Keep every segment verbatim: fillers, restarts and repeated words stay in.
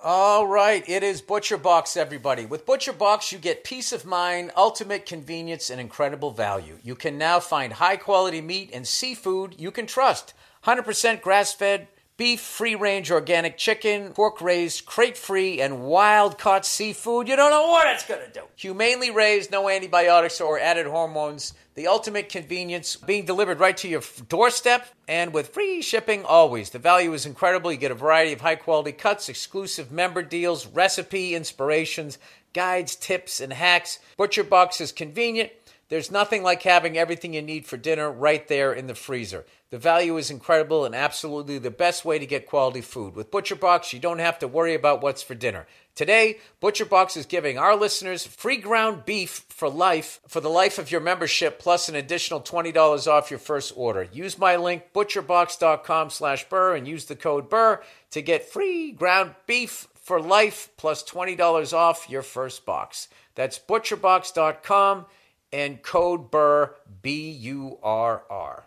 All right, it is ButcherBox, everybody. With ButcherBox, you get peace of mind, ultimate convenience, and incredible value. You can now find high-quality meat and seafood you can trust. one hundred percent grass-fed beef, free-range organic chicken, pork-raised, crate-free, and wild-caught seafood. You don't know what it's going to do. Humanely raised, no antibiotics or added hormones. The ultimate convenience, being delivered right to your doorstep and with free shipping always. The value is incredible. You get a variety of high-quality cuts, exclusive member deals, recipe inspirations, guides, tips, and hacks. ButcherBox is convenient. There's nothing like having everything you need for dinner right there in the freezer. The value is incredible and absolutely the best way to get quality food. With ButcherBox, you don't have to worry about what's for dinner. Today, ButcherBox is giving our listeners free ground beef for life, for the life of your membership, plus an additional twenty dollars off your first order. Use my link, butcherbox.com slash Burr, and use the code Burr to get free ground beef for life, plus twenty dollars off your first box. That's butcherbox dot com and code Burr, B U R R.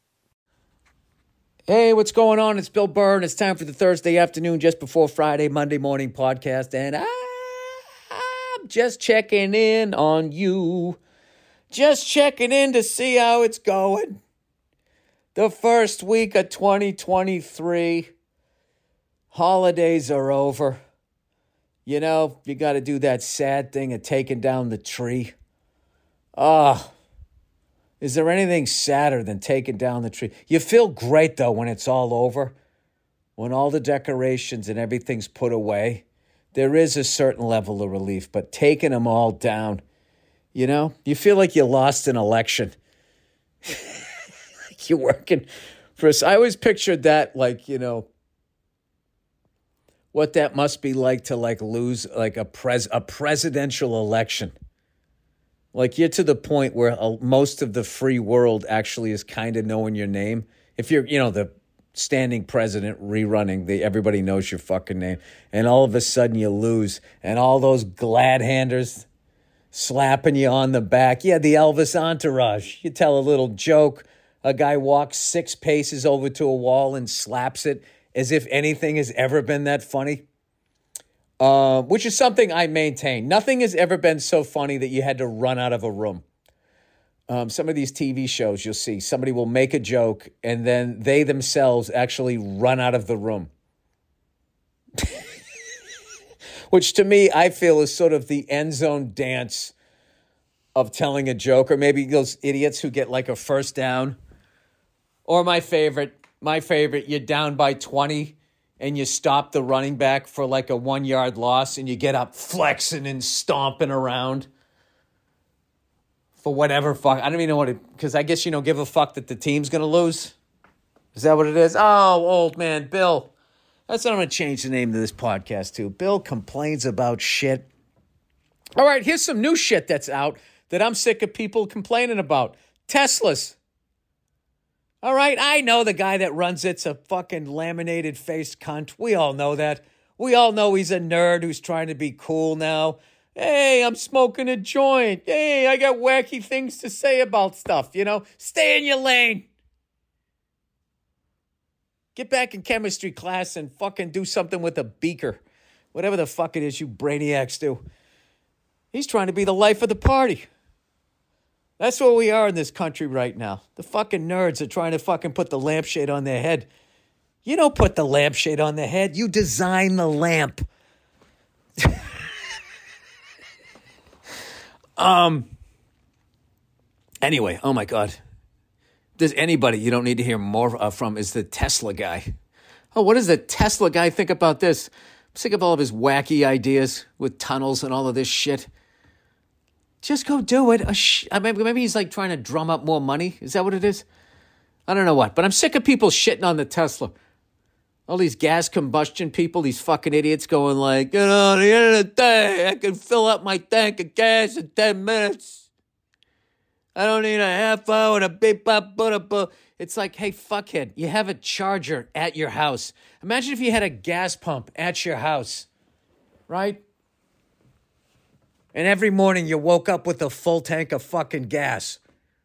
Hey, what's going on? It's Bill Burr, and it's time for the Thursday afternoon, just before Friday, Monday morning podcast, and I'm just checking in on you. Just checking in to see how it's going. The first week of twenty twenty-three. Holidays are over. You know, you got to do that sad thing of taking down the tree. Ah. Oh. Is there anything sadder than taking down the tree? You feel great, though, when it's all over. When all the decorations and everything's put away. There is a certain level of relief, but taking them all down, you know, you feel like you lost an election. Like you're working for us. I always pictured that, like, you know, what that must be like to, like, lose, like, a pres a presidential election. Like, you're to the point where uh, most of the free world actually is kind of knowing your name. If you're, you know, the standing president rerunning, the everybody knows your fucking name. And all of a sudden you lose. And all those glad handers slapping you on the back. Yeah, the Elvis entourage. You tell a little joke. A guy walks six paces over to a wall and slaps it as if anything has ever been that funny. Uh, which is something I maintain. Nothing has ever been so funny that you had to run out of a room. Um, some of these T V shows you'll see, somebody will make a joke and then they themselves actually run out of the room. Which to me, I feel is sort of the end zone dance of telling a joke, or maybe those idiots who get like a first down. Or my favorite, my favorite, you're down by twenty. And you stop the running back for like a one-yard loss and you get up flexing and stomping around for whatever fuck. I don't even know what it, because I guess you don't give a fuck that the team's going to lose. Is that what it is? Oh, old man, Bill. That's what I'm going to change the name of this podcast to. Bill complains about shit. All right, here's some new shit that's out that I'm sick of people complaining about. Teslas. All right, I know the guy that runs it's a fucking laminated-faced cunt. We all know that. We all know he's a nerd who's trying to be cool now. Hey, I'm smoking a joint. Hey, I got wacky things to say about stuff, you know? Stay in your lane. Get back in chemistry class and fucking do something with a beaker. Whatever the fuck it is you brainiacs do. He's trying to be the life of the party. That's what we are in this country right now. The fucking nerds are trying to fucking put the lampshade on their head. You don't put the lampshade on their head. You design the lamp. um. Anyway, oh my God. If there's anybody you don't need to hear more uh, from is the Tesla guy. Oh, what does the Tesla guy think about this? I'm sick of all of his wacky ideas with tunnels and all of this shit. Just go do it. Sh- Maybe he's like trying to drum up more money. Is that what it is? I don't know what. But I'm sick of people shitting on the Tesla. All these gas combustion people, these fucking idiots going like, you know, at the end of the day, I can fill up my tank of gas in ten minutes. I don't need a half hour to beep up, but up. It's like, hey, fuckhead, you have a charger at your house. Imagine if you had a gas pump at your house, right? And every morning you woke up with a full tank of fucking gas.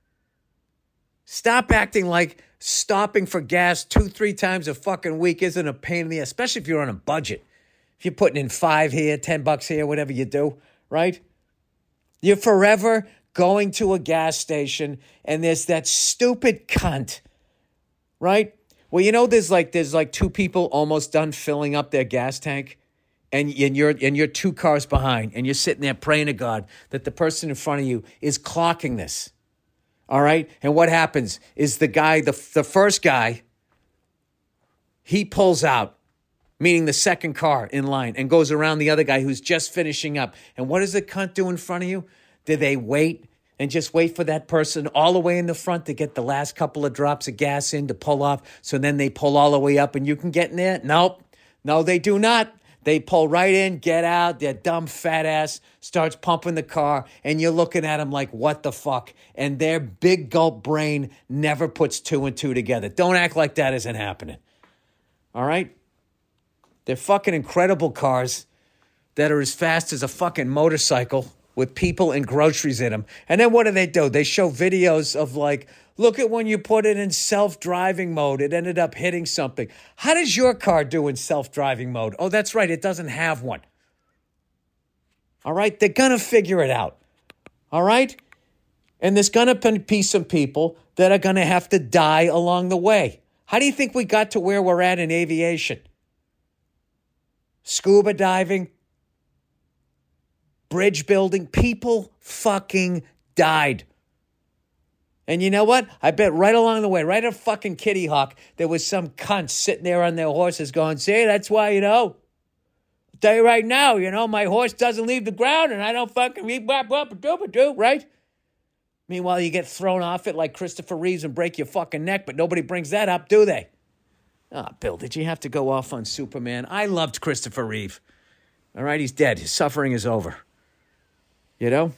Stop acting like stopping for gas two, three times a fucking week isn't a pain in the ass, especially if you're on a budget. If you're putting in five here, ten bucks here, whatever you do, right? You're forever going to a gas station and there's that stupid cunt, right? Well, you know, there's like there's like two people almost done filling up their gas tank and, and, you're, and you're two cars behind and you're sitting there praying to God that the person in front of you is clocking this, all right? And what happens is the guy, the, the first guy, he pulls out, meaning the second car in line, and goes around the other guy who's just finishing up. And what does the cunt do in front of you? Do they wait and just wait for that person all the way in the front to get the last couple of drops of gas in to pull off, so then they pull all the way up and you can get in there? Nope. No, they do not. They pull right in, get out, their dumb fat ass starts pumping the car, and you're looking at them like, what the fuck? And their big gulp brain never puts two and two together. Don't act like that isn't happening. All right? They're fucking incredible cars that are as fast as a fucking motorcycle with people and groceries in them. And then what do they do? They show videos of like, look at when you put it in self-driving mode, it ended up hitting something. How does your car do in self-driving mode? Oh, that's right, it doesn't have one. All right? They're going to figure it out. All right? And there's going to be some people that are going to have to die along the way. How do you think we got to where we're at in aviation? Scuba diving, bridge building, people fucking died. And you know what? I bet right along the way, right at fucking Kitty Hawk, there was some cunts sitting there on their horses going, see, that's why, you know, I'll tell you right now, you know, my horse doesn't leave the ground and I don't fucking read blah, blah, blah, blah, blah, right? Meanwhile, you get thrown off it like Christopher Reeves and break your fucking neck, but nobody brings that up, do they? Ah, oh, Bill, did you have to go off on Superman? I loved Christopher Reeve. All right, he's dead. His suffering is over. You know?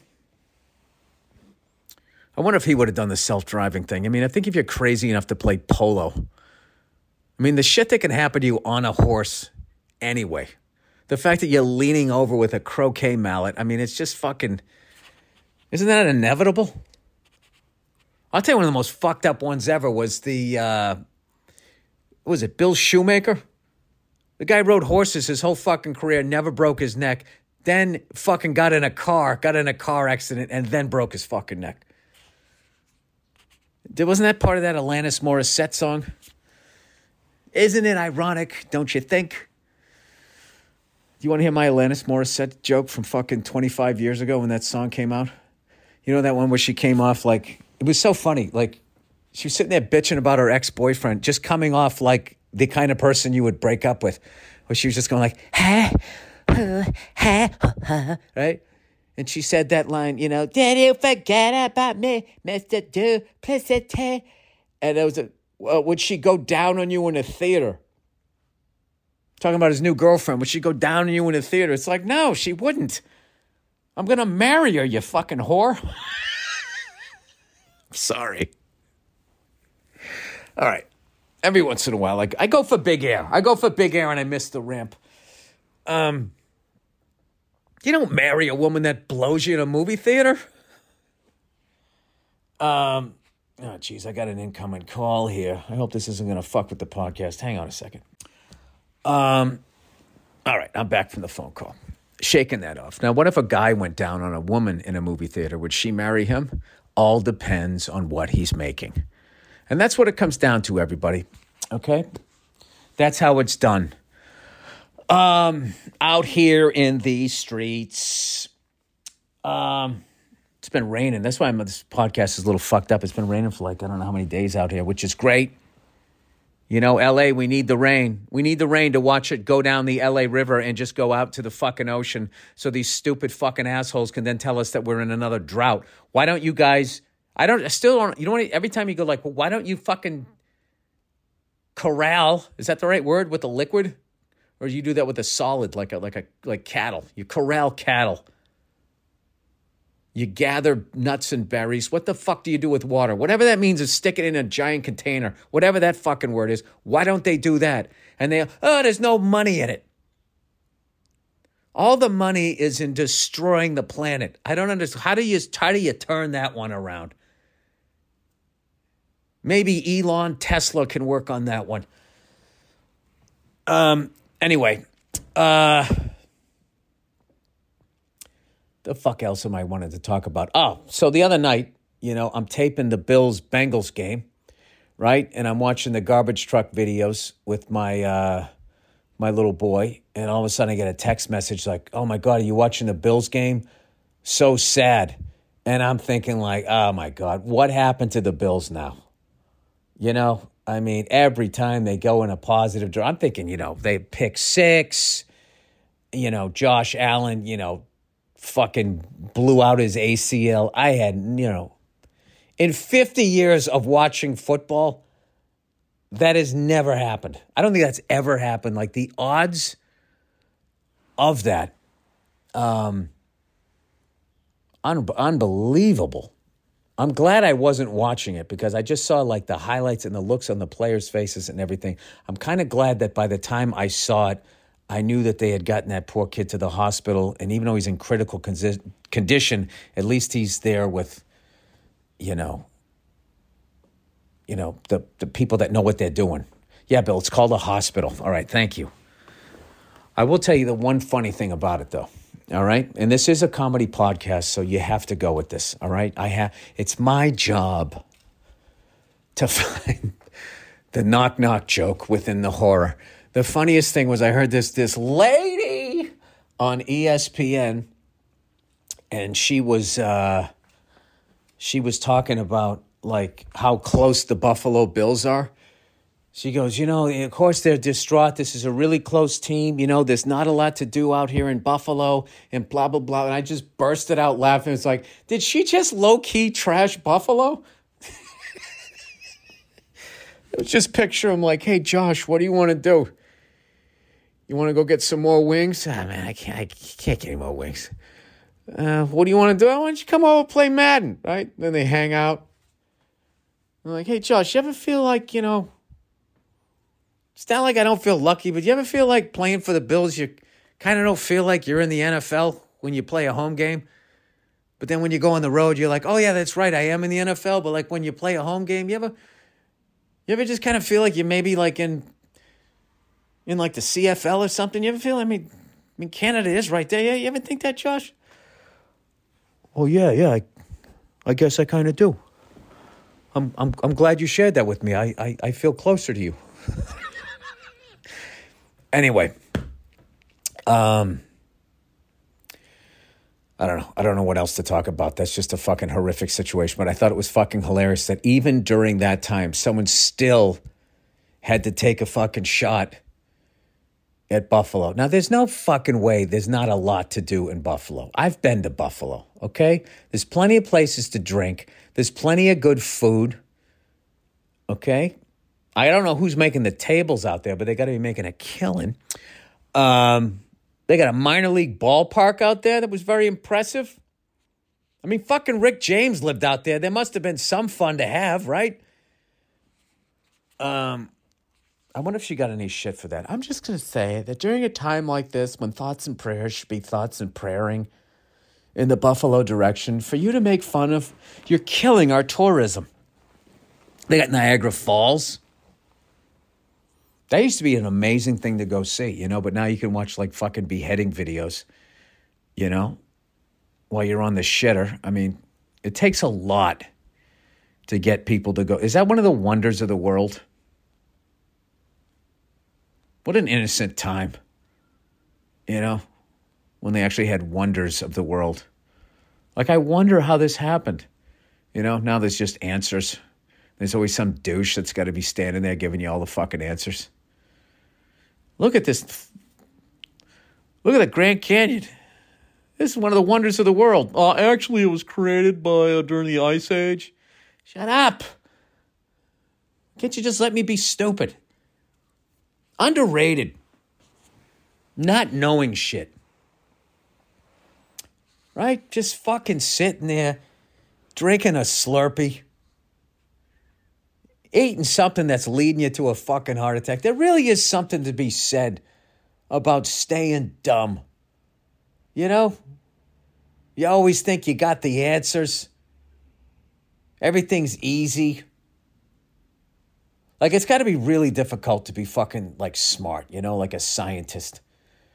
I wonder if he would have done the self-driving thing. I mean, I think if you're crazy enough to play polo, I mean, the shit that can happen to you on a horse anyway. The fact that you're leaning over with a croquet mallet, I mean, it's just fucking, isn't that inevitable? I'll tell you one of the most fucked up ones ever was the, uh, what was it, Bill Shoemaker? The guy rode horses his whole fucking career, never broke his neck, then fucking got in a car, got in a car accident, and then broke his fucking neck. Wasn't that part of that Alanis Morissette song? Isn't it ironic, don't you think? Do you want to hear my Alanis Morissette joke from fucking twenty-five years ago when that song came out? You know that one where she came off like, it was so funny, like, she was sitting there bitching about her ex-boyfriend, just coming off like the kind of person you would break up with. Where she was just going like, ha, ha, ha, ha, right? And she said that line, you know, did you forget about me, Mister Duplicity? And it was a, uh, would she go down on you in a theater? Talking about his new girlfriend. Would she go down on you in a theater? It's like, no, she wouldn't. I'm going to marry her, you fucking whore. Sorry. All right. Every once in a while, like I go for big air. I go for big air and I miss the ramp. Um, you don't marry a woman that blows you in a movie theater. Um, oh, geez, I got an incoming call here. I hope this isn't going to fuck with the podcast. Hang on a second. Um, all right, I'm back from the phone call. Shaking that off. Now, what if a guy went down on a woman in a movie theater? Would she marry him? All depends on what he's making. And that's what it comes down to, everybody. Okay? That's how it's done. Um, out here in the streets, um, it's been raining. That's why I'm, this podcast is a little fucked up. It's been raining for like, I don't know how many days out here, which is great. You know, L A, we need the rain. We need the rain to watch it go down the L A River and just go out to the fucking ocean so these stupid fucking assholes can then tell us that we're in another drought. Why don't you guys, I don't, I still don't, you know what, every time you go like, well, why don't you fucking corral, is that the right word, with the liquid? Or do you do that with a solid, like a, like a, like cattle? You corral cattle. You gather nuts and berries. What the fuck do you do with water? Whatever that means is stick it in a giant container. Whatever that fucking word is. Why don't they do that? And they, oh, there's no money in it. All the money is in destroying the planet. I don't understand. How do you, how do you turn that one around? Maybe Elon Tesla can work on that one. Um. Anyway, Uh, the fuck else am I wanting to talk about? Oh, so the other night, you know, I'm taping the Bills-Bengals game, right? And I'm watching the garbage truck videos with my uh, my little boy. And all of a sudden I get a text message like, oh, my God, are you watching the Bills game? So sad. And I'm thinking like, oh, my God, what happened to the Bills now? You know, I mean, every time they go in a positive direction, I'm thinking, you know, they pick six, you know, Josh Allen, you know, fucking blew out his A C L. I had, you know, in fifty years of watching football, that has never happened. I don't think that's ever happened. Like the odds of that, um, un- unbelievable. I'm glad I wasn't watching it because I just saw like the highlights and the looks on the players' faces and everything. I'm kind of glad that by the time I saw it, I knew that they had gotten that poor kid to the hospital. And even though he's in critical con- condition, at least he's there with, you know, you know, the, the people that know what they're doing. Yeah, Bill, it's called a hospital. All right, thank you. I will tell you the one funny thing about it, though. All right. And this is a comedy podcast, so you have to go with this. All right. I have, it's my job to find the knock knock joke within the horror. The funniest thing was I heard this, this lady on E S P N, and she was, uh, she was talking about like how close the Buffalo Bills are. She goes, you know, of course they're distraught. This is a really close team. You know, there's not a lot to do out here in Buffalo and blah, blah, blah. And I just bursted out laughing. It's like, did she just low-key trash Buffalo? Just picture him like, hey, Josh, what do you want to do? You want to go get some more wings? Ah, man, I can't, I can't get any more wings. Uh, what do you want to do? Why don't you come over and play Madden, right? Then they hang out. I'm like, hey, Josh, you ever feel like, you know, it's not like I don't feel lucky, but you ever feel like playing for the Bills, you kind of don't feel like you're in the N F L when you play a home game? But then when you go on the road, you're like, oh, yeah, that's right, I am in the N F L. But like when you play a home game, you ever you ever just kind of feel like you maybe like in in like the C F L or something? You ever feel, I mean, I mean Canada is right there. Yeah, you ever think that, Josh? Oh, yeah, yeah, I, I guess I kind of do. I'm I'm I'm glad you shared that with me. I I, I feel closer to you. Anyway, um, I don't know. I don't know what else to talk about. That's just a fucking horrific situation. But I thought it was fucking hilarious that even during that time, someone still had to take a fucking shot at Buffalo. Now, there's no fucking way there's not a lot to do in Buffalo. I've been to Buffalo, okay? There's plenty of places to drink. There's plenty of good food, okay? I don't know who's making the tables out there, but they got to be making a killing. Um, they got a minor league ballpark out there that was very impressive. I mean, fucking Rick James lived out there. There must have been some fun to have, right? Um, I wonder if she got any shit for that. I'm just going to say that during a time like this, when thoughts and prayers should be thoughts and prayering in the Buffalo direction, for you to make fun of, you're killing our tourism. They got Niagara Falls. That used to be an amazing thing to go see, you know, but now you can watch like fucking beheading videos, you know, while you're on the shitter. I mean, it takes a lot to get people to go. Is that one of the wonders of the world? What an innocent time, you know, when they actually had wonders of the world. Like, I wonder how this happened. You know, now there's just answers. There's always some douche that's got to be standing there giving you all the fucking answers. Look at this. Look at the Grand Canyon. This is one of the wonders of the world. Uh, actually, it was created by uh, during the Ice Age. Shut up. Can't you just let me be stupid? Underrated. Not knowing shit. Right? Just fucking sitting there, drinking a Slurpee, eating something that's leading you to a fucking heart attack. There really is something to be said about staying dumb. You know? You always think you got the answers. Everything's easy. Like, it's got to be really difficult to be fucking, like, smart, you know, like a scientist.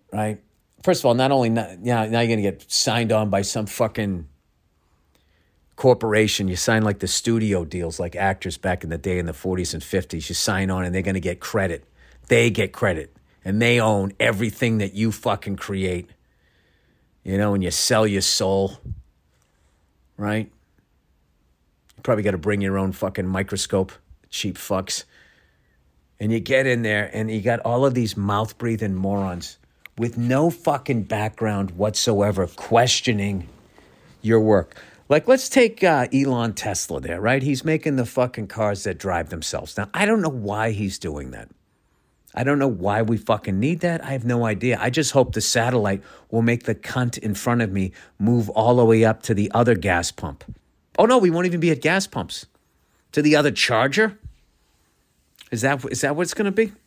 right? First of all, not only not, now, now you're going to get signed on by some fucking corporation. You sign like the studio deals, like actors back in the day in the forties and fifties. You sign on and they're going to get credit. They get credit. And they own everything that you fucking create. You know, and you sell your soul, right? You probably got to bring your own fucking microscope, cheap fucks. And you get in there and you got all of these mouth-breathing morons with no fucking background whatsoever questioning your work. Like, let's take uh, Elon Tesla there, right? He's making the fucking cars that drive themselves. Now, I don't know why he's doing that. I don't know why we fucking need that. I have no idea. I just hope the satellite will make the cunt in front of me move all the way up to the other gas pump. Oh, no, we won't even be at gas pumps. To the other charger? Is that is that what it's going to be?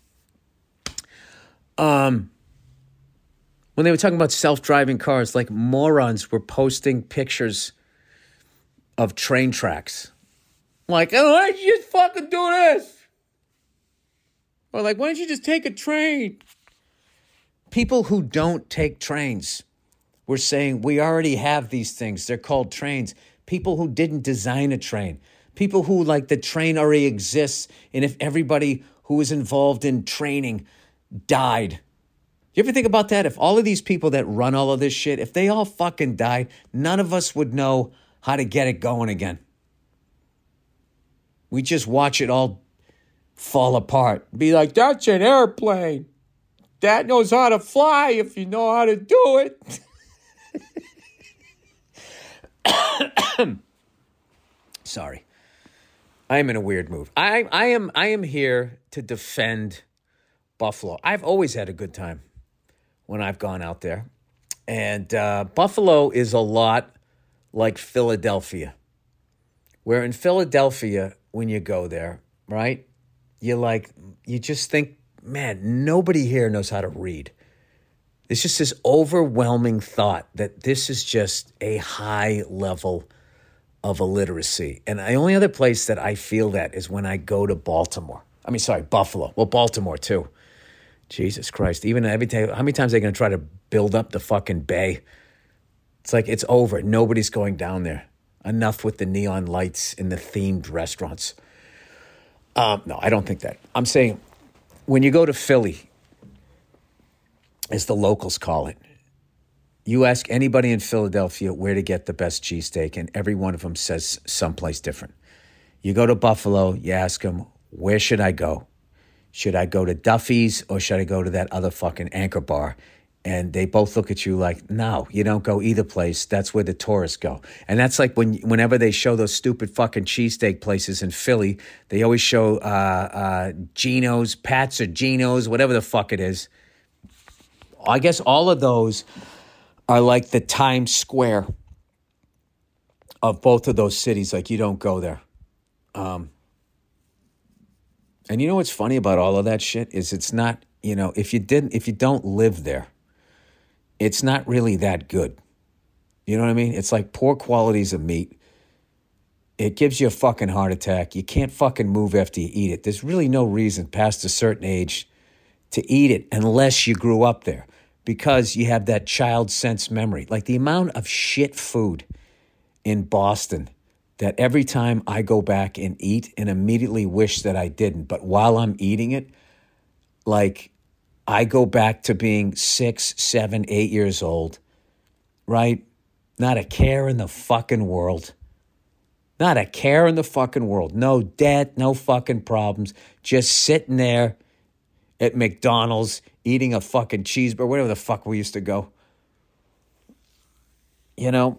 Um, when they were talking about self-driving cars, like morons were posting pictures of train tracks. Like, oh, why don't you just fucking do this? Or like, why don't you just take a train? People who don't take trains were saying, we already have these things. They're called trains. People who didn't design a train. People who, like, the train already exists. And if everybody who was involved in training died. You ever think about that? If all of these people that run all of this shit, if they all fucking died, none of us would know how to get it going again. We just watch it all fall apart. Be like, that's an airplane. That knows how to fly if you know how to do it. Sorry. I am in a weird mood. I, I am I am here to defend Buffalo. I've always had a good time when I've gone out there. And uh, Buffalo is a lot like Philadelphia. Where in Philadelphia, when you go there, right? You like, you just think, man, nobody here knows how to read. It's just this overwhelming thought that this is just a high level of illiteracy. And the only other place that I feel that is when I go to Baltimore. I mean, sorry, Buffalo. Well, Baltimore too. Jesus Christ. Even every time, how many times are they going to try to build up the fucking bay? It's like, it's over. Nobody's going down there. Enough with the neon lights in the themed restaurants. Um, no, I don't think that. I'm saying when you go to Philly, as the locals call it, you ask anybody in Philadelphia where to get the best cheesesteak, and every one of them says someplace different. You go to Buffalo, you ask them, where should I go? Should I go to Duffy's or should I go to that other fucking Anchor Bar? And they both look at you like, no, you don't go either place. That's where the tourists go. And that's like when whenever they show those stupid fucking cheesesteak places in Philly, they always show uh, uh, Geno's, Pat's or Geno's, whatever the fuck it is. I guess all of those are like the Times Square of both of those cities. Like, you don't go there. Um, and you know what's funny about all of that shit is it's not, you know, if you didn't, if you don't live there, it's not really that good. You know what I mean? It's like poor qualities of meat. It gives you a fucking heart attack. You can't fucking move after you eat it. There's really no reason past a certain age to eat it unless you grew up there because you have that child sense memory. Like the amount of shit food in Boston that every time I go back and eat and immediately wish that I didn't. But while I'm eating it, like, I go back to being six, seven, eight years old, right? Not a care in the fucking world. Not a care in the fucking world. No debt, no fucking problems. Just sitting there at McDonald's eating a fucking cheeseburger, whatever the fuck we used to go. You know?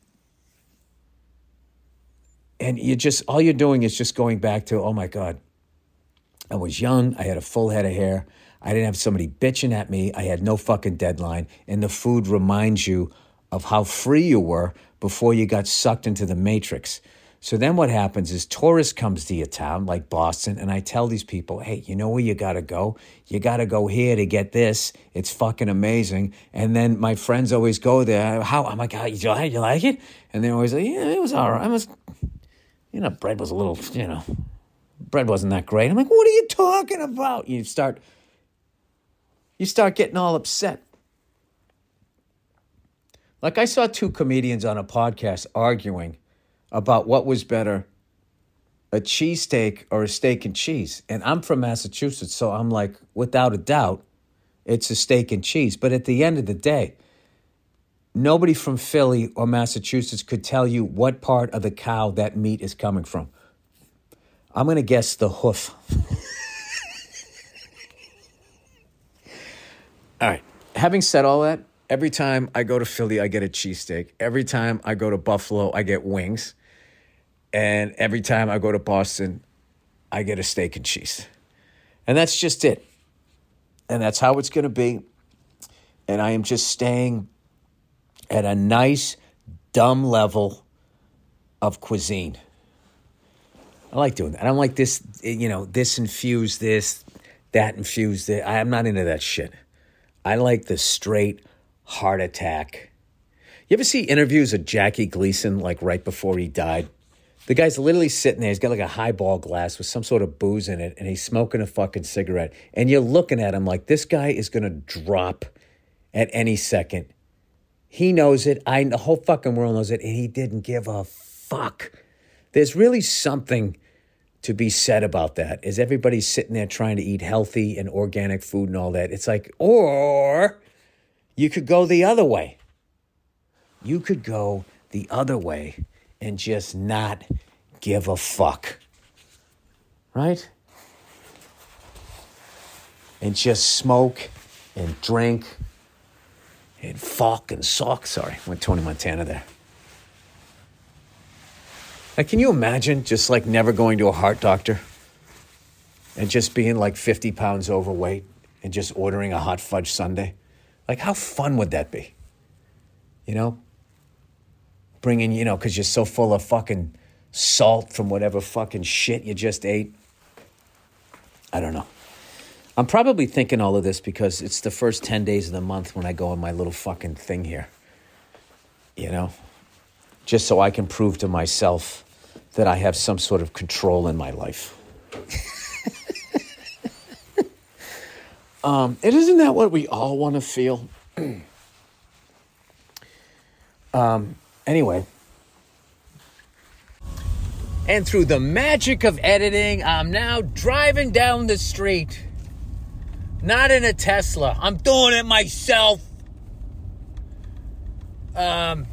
And you just, all you're doing is just going back to, oh my God, I was young, I had a full head of hair, I didn't have somebody bitching at me, I had no fucking deadline, and the food reminds you of how free you were before you got sucked into the matrix. So then what happens is tourist comes to your town, like Boston, and I tell these people, hey, you know where you got to go? You got to go here to get this. It's fucking amazing. And then my friends always go there. How? I'm like, oh, you like, you like it? And they're always like, yeah, it was all right. I was, you know, bread was a little, you know, bread wasn't that great. I'm like, what are you talking about? You start, you start getting all upset. Like I saw two comedians on a podcast arguing about what was better, a cheesesteak or a steak and cheese. And I'm from Massachusetts, so I'm like, without a doubt, it's a steak and cheese. But at the end of the day, nobody from Philly or Massachusetts could tell you what part of the cow that meat is coming from. I'm going to guess the hoof. All right. Having said all that, every time I go to Philly, I get a cheesesteak. Every time I go to Buffalo, I get wings. And every time I go to Boston, I get a steak and cheese. And that's just it. And that's how it's going to be. And I am just staying at a nice, dumb level of cuisine. I like doing that. I don't like this, you know, this infused this, that infused it. I'm not into that shit. I like the straight heart attack. You ever see interviews of Jackie Gleason, like right before he died? The guy's literally sitting there. He's got like a highball glass with some sort of booze in it, and he's smoking a fucking cigarette. And you're looking at him like this guy is going to drop at any second. He knows it. I, the whole fucking world knows it, and he didn't give a fuck. There's really something to be said about that, is everybody's sitting there trying to eat healthy and organic food and all that. It's like, or you could go the other way. You could go the other way and just not give a fuck. Right? And just smoke and drink and fuck and sock. Sorry, went Tony Montana there. Like, can you imagine just like never going to a heart doctor and just being like fifty pounds overweight and just ordering a hot fudge sundae? Like, how fun would that be? You know? Bringing, you know, because you're so full of fucking salt from whatever fucking shit you just ate. I don't know. I'm probably thinking all of this because it's the first ten days of the month when I go on my little fucking thing here. You know? Just so I can prove to myself that I have some sort of control in my life. um, it isn't that what we all want to feel? um, anyway. And through the magic of editing, I'm now driving down the street. Not in a Tesla. I'm doing it myself. Um...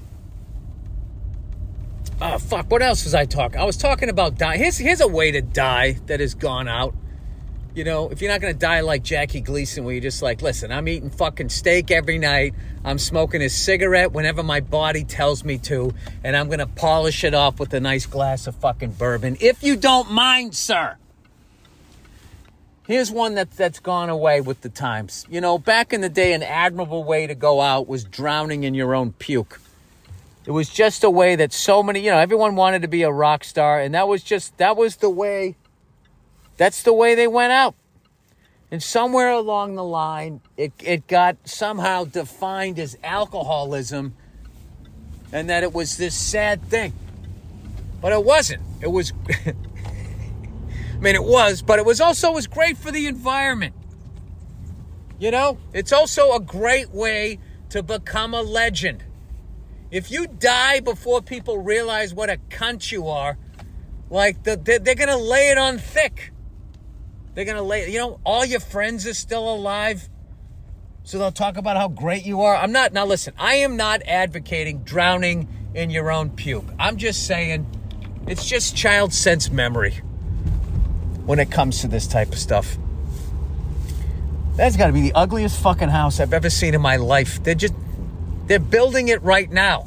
Oh, fuck, what else was I talking? I was talking about dying. Here's, here's a way to die that has gone out. You know, if you're not going to die like Jackie Gleason, where you're just like, listen, I'm eating fucking steak every night. I'm smoking a cigarette whenever my body tells me to. And I'm going to polish it off with a nice glass of fucking bourbon. If you don't mind, sir. Here's one that, that's gone away with the times. You know, back in the day, an admirable way to go out was drowning in your own puke. It was just a way that so many, you know, everyone wanted to be a rock star. And that was just, that was the way, that's the way they went out. And somewhere along the line, it, it got somehow defined as alcoholism. And that it was this sad thing. But it wasn't. It was, I mean, it was, but it was also, it was great for the environment. You know, it's also a great way to become a legend. If you die before people realize what a cunt you are, like the, they're, they're going to lay it on thick. They're going to lay, you know, all your friends are still alive. So they'll talk about how great you are. I'm not, now listen, I am not advocating drowning in your own puke. I'm just saying it's just child sense memory when it comes to this type of stuff. That's got to be the ugliest fucking house I've ever seen in my life. They're just, they're building it right now.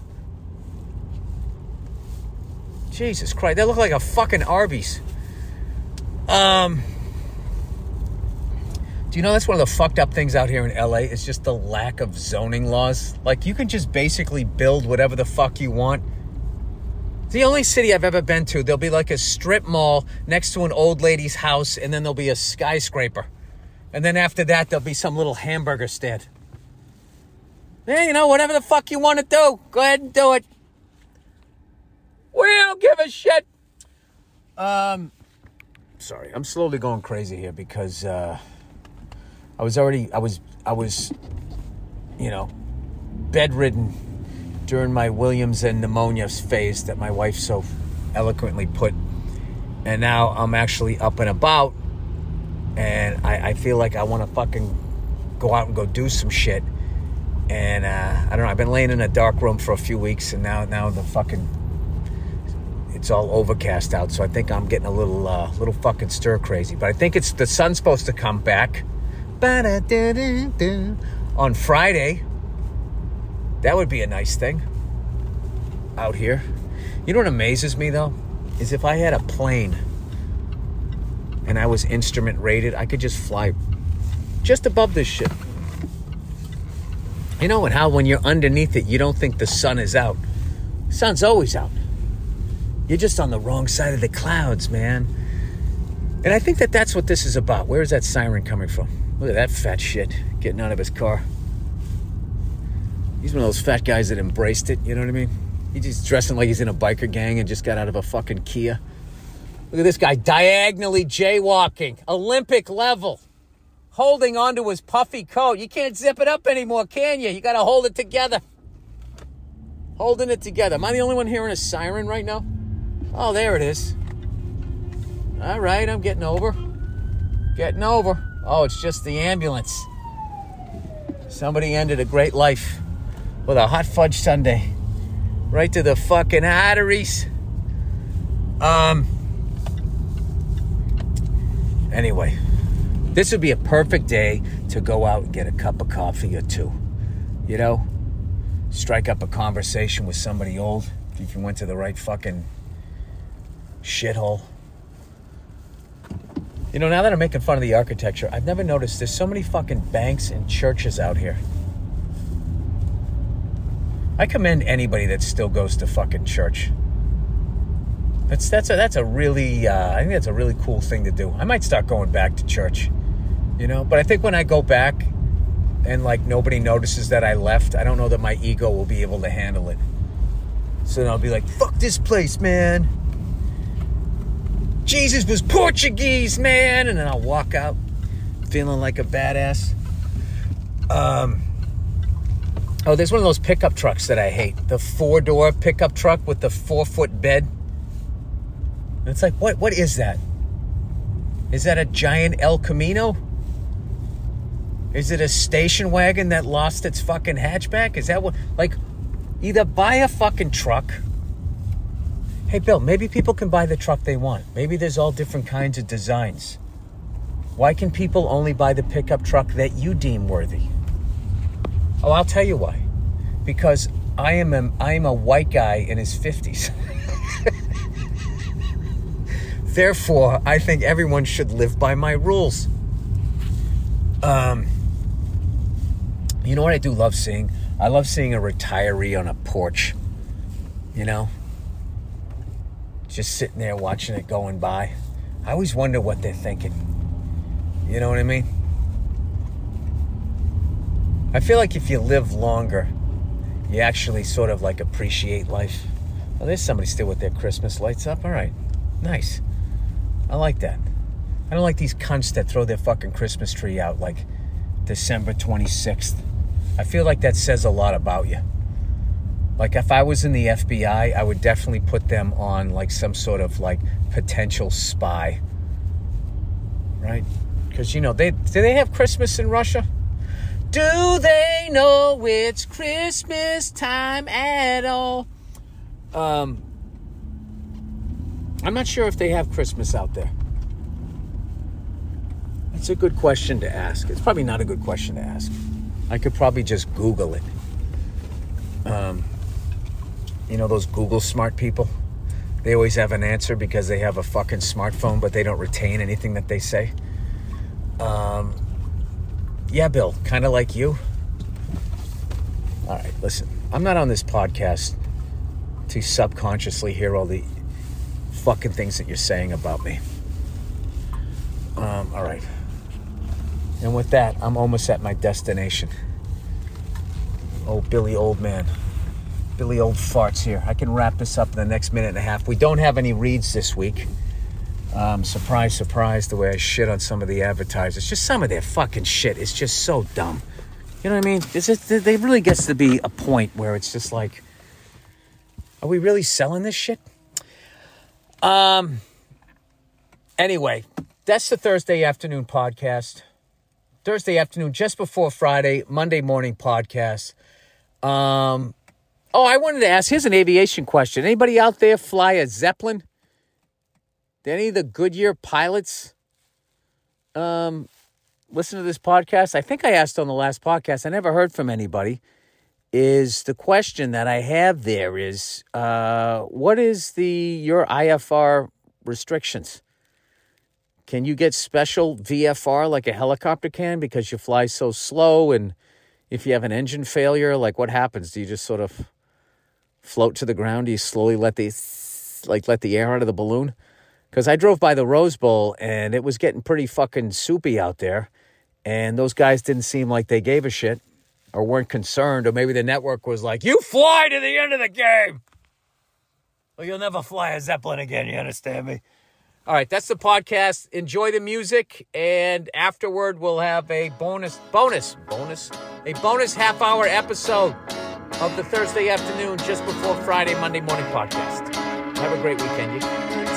Jesus Christ, they look like a fucking Arby's. Um, do you know that's one of the fucked up things out here in L A? It's just the lack of zoning laws. Like, you can just basically build whatever the fuck you want. It's the only city I've ever been to. There'll be like a strip mall next to an old lady's house, and then there'll be a skyscraper. And then after that, there'll be some little hamburger stand. Yeah, you know, whatever the fuck you want to do, go ahead and do it. We don't give a shit. Um, sorry, I'm slowly going crazy here because uh, I was already, I was, I was, you know, bedridden during my Williams and pneumonia phase that my wife so eloquently put. And now I'm actually up and about, and I, I feel like I want to fucking go out and go do some shit. And uh, I don't know, I've been laying in a dark room for a few weeks, and now now the fucking, it's all overcast out, so I think I'm getting a little uh, little fucking stir crazy. But I think it's the sun's supposed to come back on Friday. That would be a nice thing out here. You know what amazes me though? Is if I had a plane and I was instrument rated, I could just fly just above this shit. You know, and how when you're underneath it, you don't think the sun is out. The sun's always out. You're just on the wrong side of the clouds, man. And I think that that's what this is about. Where is that siren coming from? Look at that fat shit getting out of his car. He's one of those fat guys that embraced it, you know what I mean? He's just dressing like he's in a biker gang and just got out of a fucking Kia. Look at this guy diagonally jaywalking, Olympic level, holding onto his puffy coat. You can't zip it up anymore, can you? You got to hold it together. Holding it together. Am I the only one hearing a siren right now? Oh, there it is. All right, I'm getting over. Getting over. Oh, it's just the ambulance. Somebody ended a great life with a hot fudge sundae. Right to the fucking arteries. Um. Anyway, this would be a perfect day to go out and get a cup of coffee or two. You know? Strike up a conversation with somebody old. If you went to the right fucking shithole. You know, now that I'm making fun of the architecture, I've never noticed there's so many fucking banks and churches out here. I commend anybody that still goes to fucking church. That's that's a that's a really uh, I think that's a really cool thing to do. I might start going back to church, you know. But I think when I go back and like nobody notices that I left, I don't know that my ego will be able to handle it. So then I'll be like, "Fuck this place, man. Jesus was Portuguese, man," and then I'll walk out feeling like a badass. Um. Oh, there's one of those pickup trucks that I hate. The four-door pickup truck with the four-foot bed. And it's like, what? What is that? Is that a giant El Camino? Is it a station wagon that lost its fucking hatchback? Is that what? Like, either buy a fucking truck. Hey, Bill, maybe people can buy the truck they want. Maybe there's all different kinds of designs. Why can people only buy the pickup truck that you deem worthy? Oh, I'll tell you why. Because I am a, I am a white guy in his fifties. Therefore, I think everyone should live by my rules. Um, you know what I do love seeing? I love seeing a retiree on a porch. You know? Just sitting there watching it going by. I always wonder what they're thinking. You know what I mean? I feel like if you live longer, you actually sort of like appreciate life. Oh, there's somebody still with their Christmas lights up. All right. Nice. I like that. I don't like these cunts that throw their fucking Christmas tree out like December twenty-sixth. I feel like that says a lot about you. Like if I was in the F B I, I would definitely put them on like some sort of like potential spy. Right? Because, you know, they do they have Christmas in Russia? Do they know it's Christmas time at all? Um, I'm not sure if they have Christmas out there. It's a good question to ask. It's probably not a good question to ask. I could probably just Google it. Um, you know those Google smart people? They always have an answer because they have a fucking smartphone, but they don't retain anything that they say. Um... Yeah, Bill, kind of like you. All right, listen. I'm not on this podcast to subconsciously hear all the fucking things that you're saying about me. Um, all right. And with that, I'm almost at my destination. Oh, Billy Old Man. Billy Old Farts here. I can wrap this up in the next minute and a half. We don't have any reads this week. Um, surprise, surprise, the way I shit on some of the advertisers. Just some of their fucking shit is just so dumb. You know what I mean? It's just, they really gets to be a point where it's just like, Are we really selling this shit? Um. Anyway, that's the Thursday afternoon podcast. Thursday afternoon, just before Friday, Monday morning podcast. Um. Oh, I wanted to ask, here's an aviation question. Anybody out there fly a Zeppelin? Did any of the Goodyear pilots um, listen to this podcast? I think I asked on the last podcast. I never heard from anybody. Is the question that I have there is, uh, what is the your I F R restrictions? Can you get special V F R like a helicopter can because you fly so slow? And if you have an engine failure, like what happens? Do you just sort of float to the ground? Do you slowly let the, like let the air out of the balloon? Because I drove by the Rose Bowl and it was getting pretty fucking soupy out there. And those guys didn't seem like they gave a shit or weren't concerned. Or maybe the network was like, you fly to the end of the game, or you'll never fly a Zeppelin again. You understand me? All right, that's the podcast. Enjoy the music. And afterward, we'll have a bonus, bonus, bonus, a bonus half hour episode of the Thursday afternoon just before Friday, Monday morning podcast. Have a great weekend, you guys.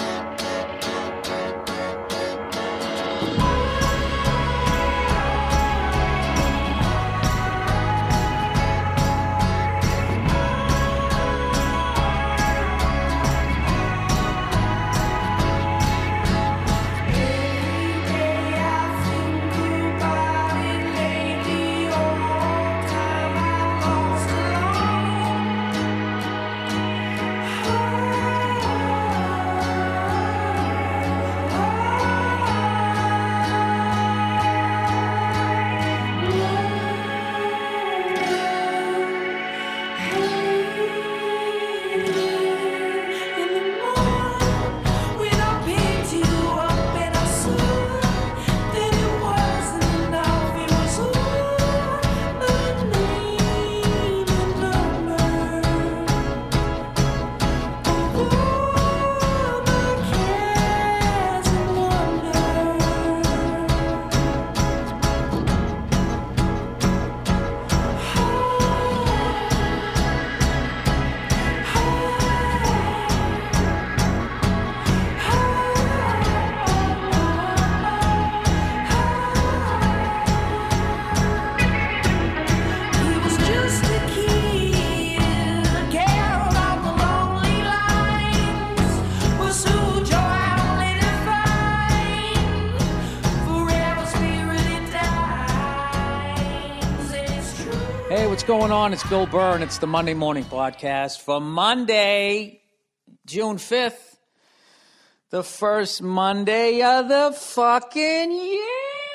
What's going on? It's Bill Burr, and it's the Monday Morning Podcast for Monday, June fifth, the first Monday of the fucking year.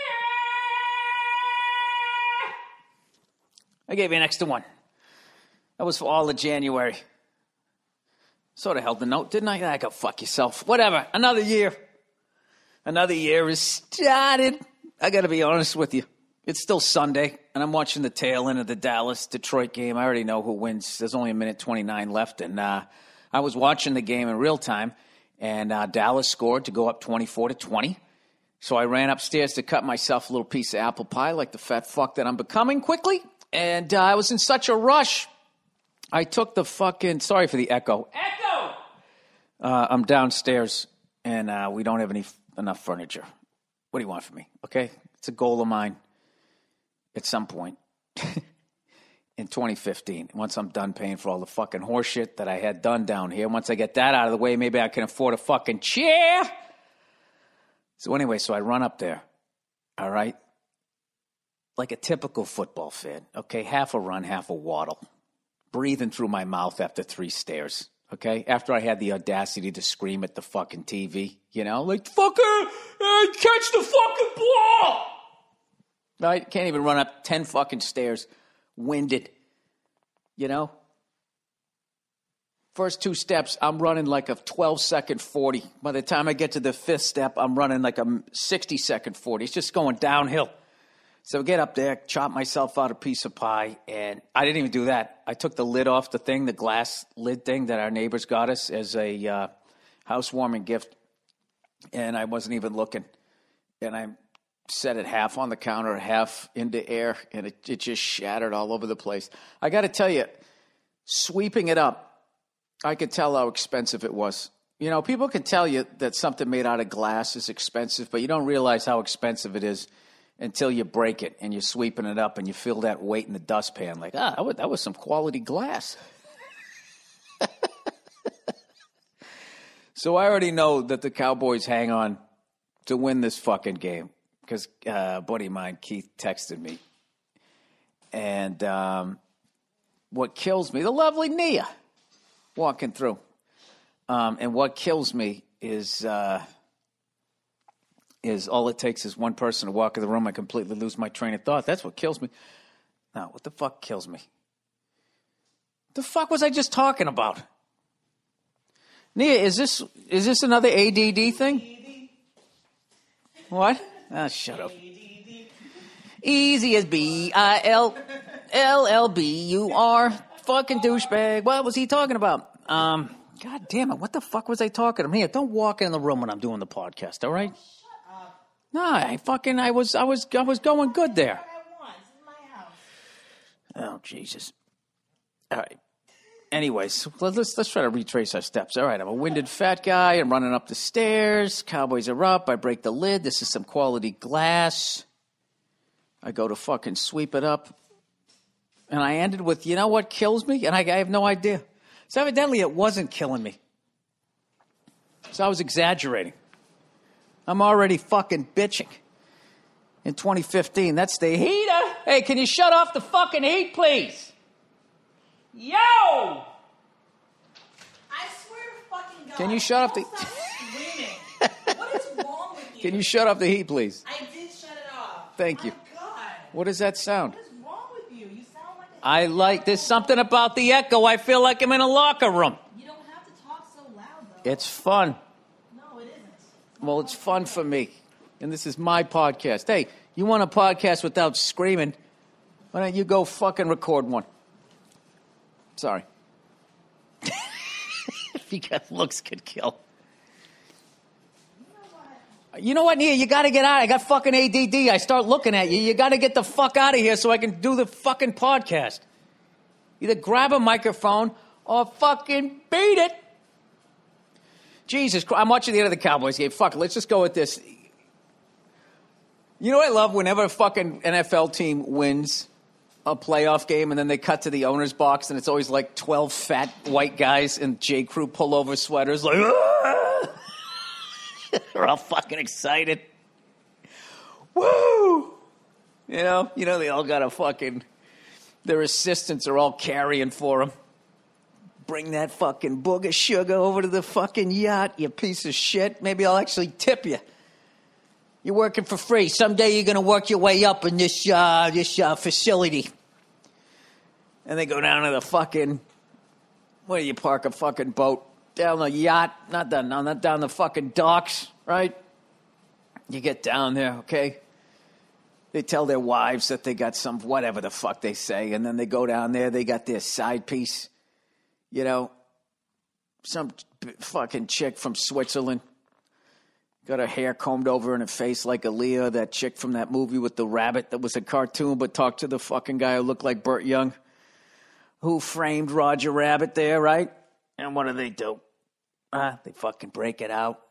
I gave you an extra one. That was for all of January. Sort of held the note, didn't I? I go, fuck yourself. Whatever. Another year. Another year is started. I got to be honest with you. It's still Sunday, and I'm watching the tail end of the Dallas-Detroit game. I already know who wins. There's only a minute twenty-nine left, and uh, I was watching the game in real time, and uh, Dallas scored to go up twenty-four to twenty. So I ran upstairs to cut myself a little piece of apple pie like the fat fuck that I'm becoming quickly, and uh, I was in such a rush. I took the fucking – sorry for the echo. Echo! Uh, I'm downstairs, and uh, we don't have any enough furniture. What do you want from me, okay? It's a goal of mine. At some point in twenty fifteen, once I'm done paying for all the fucking horseshit that I had done down here, once I get that out of the way, maybe I can afford a fucking chair. So anyway, so I run up there, all right, like a typical football fan, okay, half a run, half a waddle, breathing through my mouth after three stairs, okay, after I had the audacity to scream at the fucking T V, you know, like, fucker, uh, catch the fucking ball. I can't even run up ten fucking stairs, winded, you know? First two steps, I'm running like a twelve-second forty. By the time I get to the fifth step, I'm running like a sixty-second forty. It's just going downhill. So I get up there, chop myself out a piece of pie, and I didn't even do that. I took the lid off the thing, the glass lid thing that our neighbors got us as a uh, housewarming gift, and I wasn't even looking. And I set it half on the counter, half into air, and it, it just shattered all over the place. I got to tell you, sweeping it up I could tell how expensive it was. You know, people can tell you that something made out of glass is expensive, but you don't realize how expensive it is until you break it and you're sweeping it up and you feel that weight in the dustpan. Like, ah, that was, that was some quality glass. So I already know that the Cowboys hang on to win this fucking game because uh, a buddy of mine, Keith, texted me. And um, what kills me, the lovely Nia walking through. Um, and what kills me is uh, is all it takes is one person to walk in the room. I completely lose my train of thought. That's what kills me. Now, what the fuck kills me? The fuck was I just talking about? Nia, is this is this another A D D thing? What? Ah, shut up. Easy as B I L L L B U R. Fucking douchebag. What was he talking about? Um, God damn it. What the fuck was I talking about? Here, don't walk in the room when I'm doing the podcast, all right? Shut up. No, I fucking I was I was I was going good there. Oh, Jesus. All right. Anyways, let's let's try to retrace our steps. All right, I'm a winded fat guy. I'm running up the stairs. Cowboys are up. I break the lid. This is some quality glass. I go to fucking sweep it up. And I ended with, you know what kills me? And I, I have no idea. So evidently it wasn't killing me. So I was exaggerating. I'm already fucking bitching. In twenty fifteen, that's the heater. Hey, can you shut off the fucking heat, please? Yo! I swear to fucking God. Can you shut off the... Stop screaming. What is wrong with you? Can you shut off the heat, please? I did shut it off. Thank My you. God. What does that sound? What is wrong with you? You sound like a... I like... There's something about the echo. I feel like I'm in a locker room. You don't have to talk so loud, though. It's fun. No, it isn't. Well, it's fun for me. And this is my podcast. Hey, you want a podcast without screaming? Why don't you go fucking record one? Sorry. Because looks could kill. You know what? You know what, Nia? You got to get out. I got fucking A D D. I start looking at you. You got to get the fuck out of here so I can do the fucking podcast. Either grab a microphone or fucking beat it. Jesus Christ. I'm watching the end of the Cowboys game. Fuck it. Let's just go with this. You know what I love? Whenever a fucking N F L team wins a playoff game and then they cut to the owner's box and it's always like twelve fat white guys in J. Crew pullover sweaters like, ah! They're all fucking excited. Woo! You know, you know they all got a fucking, their assistants are all carrying for them. Bring that fucking boog of sugar over to the fucking yacht, you piece of shit. Maybe I'll actually tip you. You're working for free. Someday you're going to work your way up in this uh, this uh, facility. And they go down to the fucking, where do you park a fucking boat? Down the yacht, not down, not down the fucking docks, right? You get down there, okay? They tell their wives that they got some, whatever the fuck they say, and then they go down there, they got their side piece, you know, some fucking chick from Switzerland. Got her hair combed over in her face like Aaliyah, that chick from that movie with the rabbit that was a cartoon but talked to the fucking guy who looked like Burt Young. Who framed Roger Rabbit there, right? And what do they do? Uh, they fucking break it out.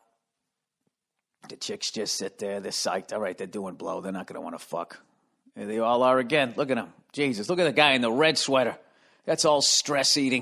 The chicks just sit there. They're psyched. All right, they're doing blow. They're not going to want to fuck. There they all are again. Look at them. Jesus, look at the guy in the red sweater. That's all stress eating.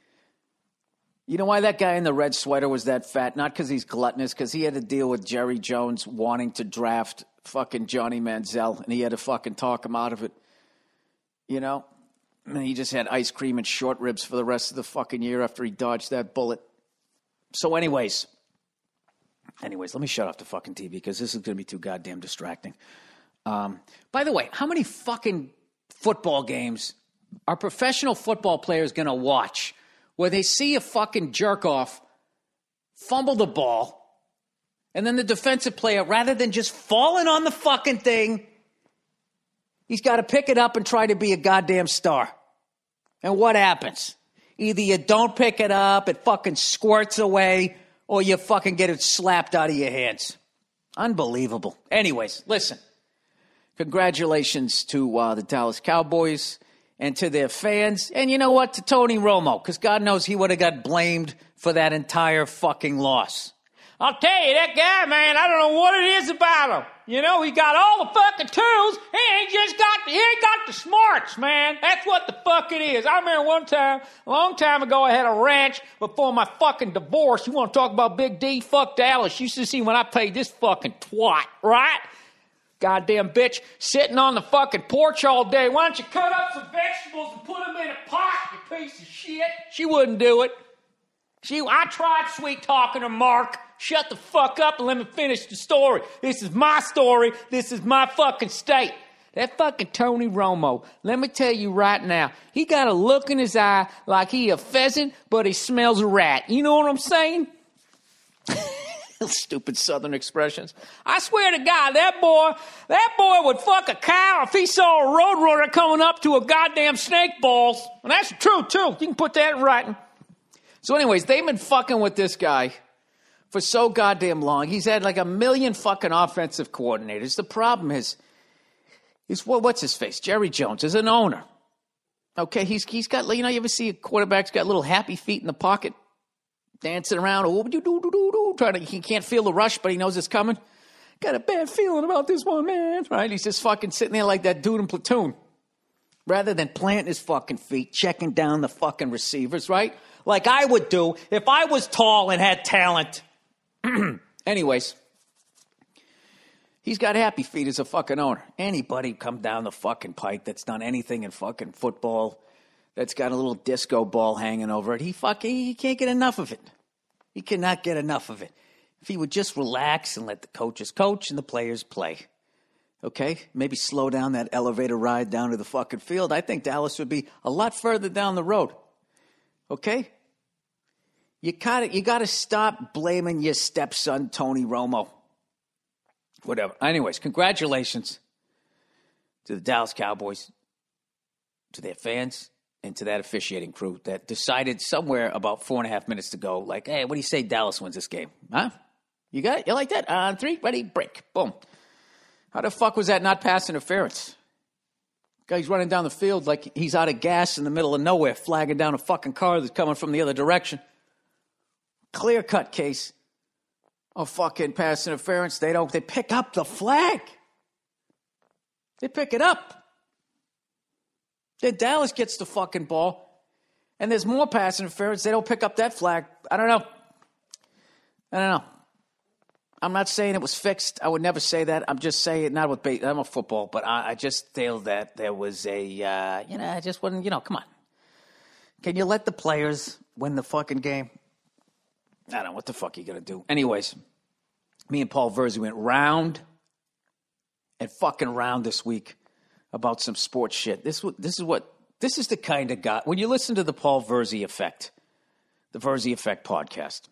You know why that guy in the red sweater was that fat? Not because he's gluttonous, because he had to deal with Jerry Jones wanting to draft fucking Johnny Manziel, and he had to fucking talk him out of it. You know? And he just had ice cream and short ribs for the rest of the fucking year after he dodged that bullet. So anyways, anyways, let me shut off the fucking T V because this is going to be too goddamn distracting. Um, by the way, how many fucking football games are professional football players going to watch where they see a fucking jerk-off fumble the ball and then the defensive player, rather than just falling on the fucking thing, he's got to pick it up and try to be a goddamn star. And what happens? Either you don't pick it up, it fucking squirts away, or you fucking get it slapped out of your hands. Unbelievable. Anyways, listen. Congratulations to uh, the Dallas Cowboys and to their fans, and you know what, to Tony Romo, because God knows he would have got blamed for that entire fucking loss. I'll tell you, that guy, man, I don't know what it is about him. You know, he got all the fucking tools, and he just got, he ain't got the smarts, man. That's what the fuck it is. I remember one time, a long time ago, I had a ranch before my fucking divorce. You want to talk about Big D? Fuck Dallas. You should see when I paid this fucking twat, right? Goddamn bitch sitting on the fucking porch all day. Why don't you cut up some vegetables and put them in a pot, you piece of shit? She wouldn't do it. She, I tried sweet talking her, Mark. Shut the fuck up and let me finish the story. This is my story. This is my fucking state. That fucking Tony Romo, let me tell you right now, he got a look in his eye like he a pheasant, but he smells a rat. You know what I'm saying? Stupid Southern expressions. I swear to God, that boy, that boy would fuck a cow if he saw a roadrunner coming up to a goddamn snake balls. And that's the truth, too. You can put that in writing. So anyways, they've been fucking with this guy for so goddamn long. He's had like a million fucking offensive coordinators. The problem is, is well, what's his face? Jerry Jones is an owner. Okay, he's he's got, you know, you ever see a quarterback's got little happy feet in the pocket? Dancing around, oh, do, do, do, do, trying to, he can't feel the rush, but he knows it's coming. Got a bad feeling about this one, man. Right? He's just fucking sitting there like that dude in Platoon. Rather than planting his fucking feet, checking down the fucking receivers, right? Like I would do if I was tall and had talent. Anyways, he's got happy feet as a fucking owner. Anybody come down the fucking pike that's done anything in fucking football, that's got a little disco ball hanging over it, he fucking, he can't get enough of it. He cannot get enough of it. If he would just relax and let the coaches coach and the players play. Okay? Maybe slow down that elevator ride down to the fucking field. I think Dallas would be a lot further down the road. Okay? You gotta, you gotta stop blaming your stepson, Tony Romo. Whatever. Anyways, congratulations to the Dallas Cowboys, to their fans, and to that officiating crew that decided somewhere about four and a half minutes to go, like, hey, what do you say Dallas wins this game? Huh? You got it? You like that? On three, ready, break. Boom. How the fuck was that not pass interference? Guy's running down the field like he's out of gas in the middle of nowhere, flagging down a fucking car that's coming from the other direction. Clear-cut case of fucking pass interference. They don't, they pick up the flag. They pick it up. Then Dallas gets the fucking ball, and there's more pass interference. They don't pick up that flag. I don't know. I don't know. I'm not saying it was fixed. I would never say that. I'm just saying, not with base, I'm a football, but I, I just feel that there was a, uh, you know, I just wouldn't, you know, come on. Can you let the players win the fucking game? I don't know. What the fuck are you going to do? Anyways, me and Paul Verzi went round and fucking round this week about some sports shit. This, this is what, this is the kind of guy, when you listen to the Paul Verzi Effect, the Verzi Effect podcast,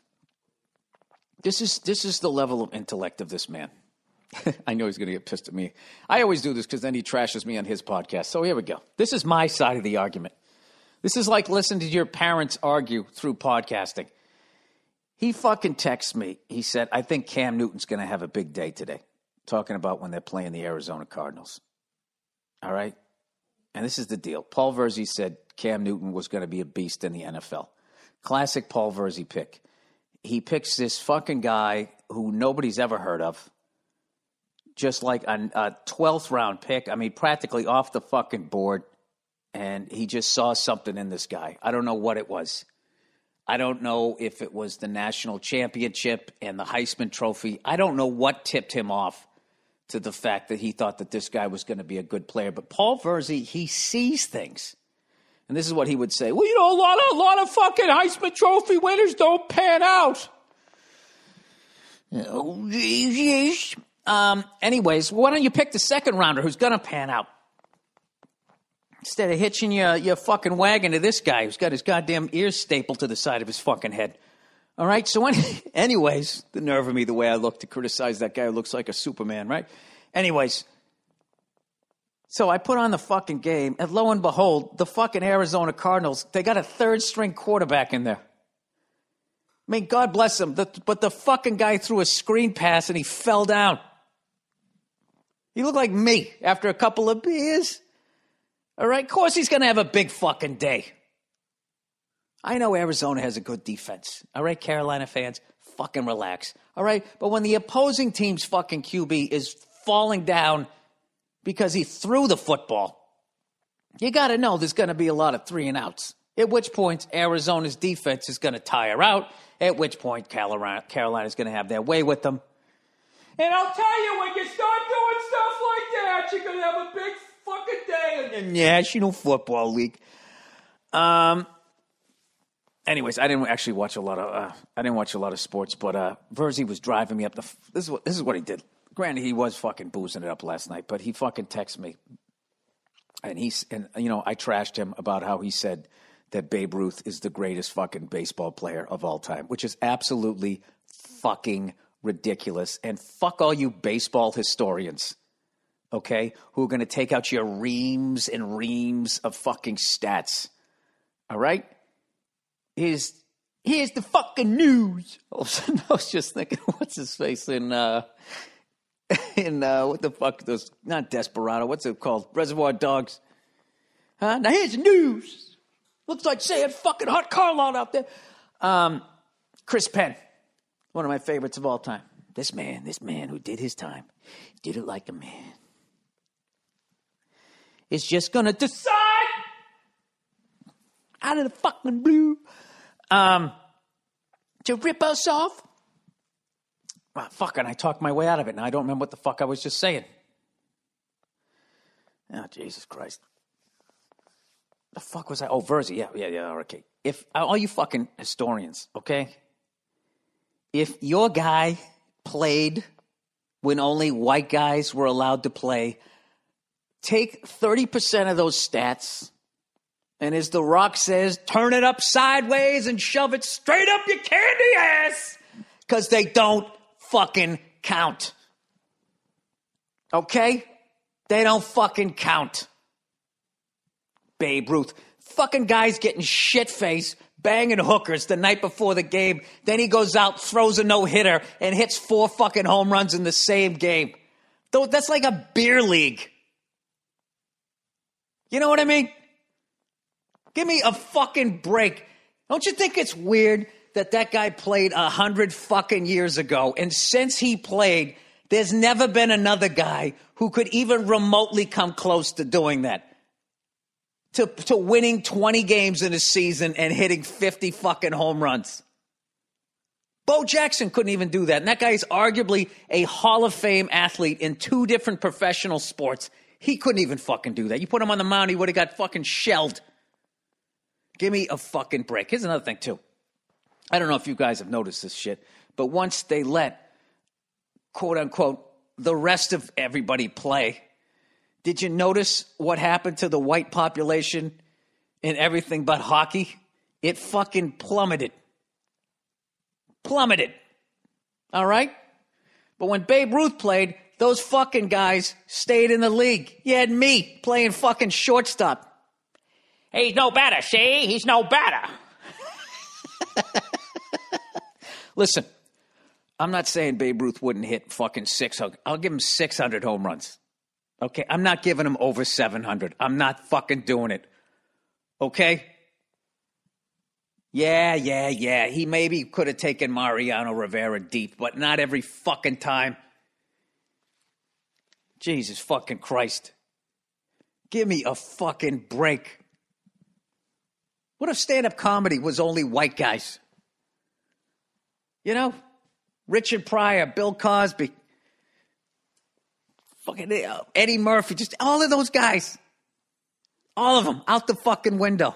this is, this is the level of intellect of this man. I know he's going to get pissed at me. I always do this because then he trashes me on his podcast. So here we go. This is my side of the argument. This is like listening to your parents argue through podcasting. He fucking texts me. He said, I think Cam Newton's going to have a big day today. Talking about when they're playing the Arizona Cardinals. All right? And this is the deal. Paul Verzi said Cam Newton was going to be a beast in the N F L. Classic Paul Verzi pick. He picks this fucking guy who nobody's ever heard of. Just like a, a twelfth round pick. I mean, practically off the fucking board. And he just saw something in this guy. I don't know what it was. I don't know if it was the national championship and the Heisman Trophy. I don't know what tipped him off to the fact that he thought that this guy was going to be a good player. But Paul Verzi, he sees things. And this is what he would say. Well, you know, a lot of, a lot of fucking Heisman Trophy winners don't pan out. Um, anyways, why don't you pick the second rounder who's going to pan out? Instead of hitching your, your fucking wagon to this guy who's got his goddamn ears stapled to the side of his fucking head. All right? So any, anyways, the nerve of me, the way I look to criticize that guy who looks like a Superman, right? Anyways, so I put on the fucking game, and lo and behold, the fucking Arizona Cardinals, they got a third-string quarterback in there. I mean, God bless him, the, but the fucking guy threw a screen pass and he fell down. He looked like me after a couple of beers. All right? Of course he's going to have a big fucking day. I know Arizona has a good defense. All right, Carolina fans, fucking relax. All right? But when the opposing team's fucking Q B is falling down because he threw the football, you got to know there's going to be a lot of three and outs. At which point, Arizona's defense is going to tire out. At which point, Carolina Carolina's going to have their way with them. And I'll tell you, when you start doing stuff like that, you're going to have a big fucking day in the National Football League. Um. Anyways, I didn't actually watch a lot of. Uh, I didn't watch a lot of sports, but uh, Verzi was driving me up the. F- this is what this is what he did. Granted, he was fucking boozing it up last night, but he fucking texted me, and he's and you know I trashed him about how he said that Babe Ruth is the greatest fucking baseball player of all time, which is absolutely fucking ridiculous. And fuck all you baseball historians, okay, who are going to take out your reams and reams of fucking stats. All right? Here's, here's the fucking news. All of a sudden, I was just thinking, what's his face in, uh, in, uh, what the fuck, those, not Desperado, what's it called? Reservoir Dogs. Huh? Now here's the news. Looks like saying fucking hot car lot out there. Um, Chris Penn, one of my favorites of all time. This man, this man who did his time, did it like a man. Is just gonna decide out of the fucking blue um, to rip us off. Well, fucking, I talked my way out of it, and I don't remember what the fuck I was just saying. Oh, Jesus Christ. The fuck was I? Oh, Verzi. Yeah, yeah, yeah. Okay. If all you fucking historians, okay? If your guy played when only white guys were allowed to play, take thirty percent of those stats, and as The Rock says, turn it up sideways and shove it straight up your candy ass, because they don't fucking count. Okay? They don't fucking count. Babe Ruth. Fucking guy's getting shit-faced, banging hookers the night before the game. Then he goes out, throws a no-hitter, and hits four fucking home runs in the same game. Though that's like a beer league. You know what I mean? Give me a fucking break. Don't you think it's weird that that guy played a hundred fucking years ago, and since he played, there's never been another guy who could even remotely come close to doing that? To, to winning twenty games in a season and hitting fifty fucking home runs. Bo Jackson couldn't even do that. And that guy is arguably a Hall of Fame athlete in two different professional sports. He couldn't even fucking do that. You put him on the mound, he would have got fucking shelled. Give me a fucking break. Here's another thing, too. I don't know if you guys have noticed this shit, but once they let, quote unquote, the rest of everybody play, did you notice what happened to the white population in everything but hockey? It fucking plummeted. Plummeted. All right? But when Babe Ruth played, those fucking guys stayed in the league. You had me playing fucking shortstop. He's no better, see? He's no better. Listen, I'm not saying Babe Ruth wouldn't hit fucking six hundred. I'll give him six hundred home runs. Okay, I'm not giving him over seven hundred. I'm not fucking doing it. Okay? Yeah, yeah, yeah. He maybe could have taken Mariano Rivera deep, but not every fucking time. Jesus fucking Christ. Give me a fucking break. What if stand-up comedy was only white guys? You know? Richard Pryor, Bill Cosby. Fucking Eddie Murphy, just all of those guys. All of them out the fucking window.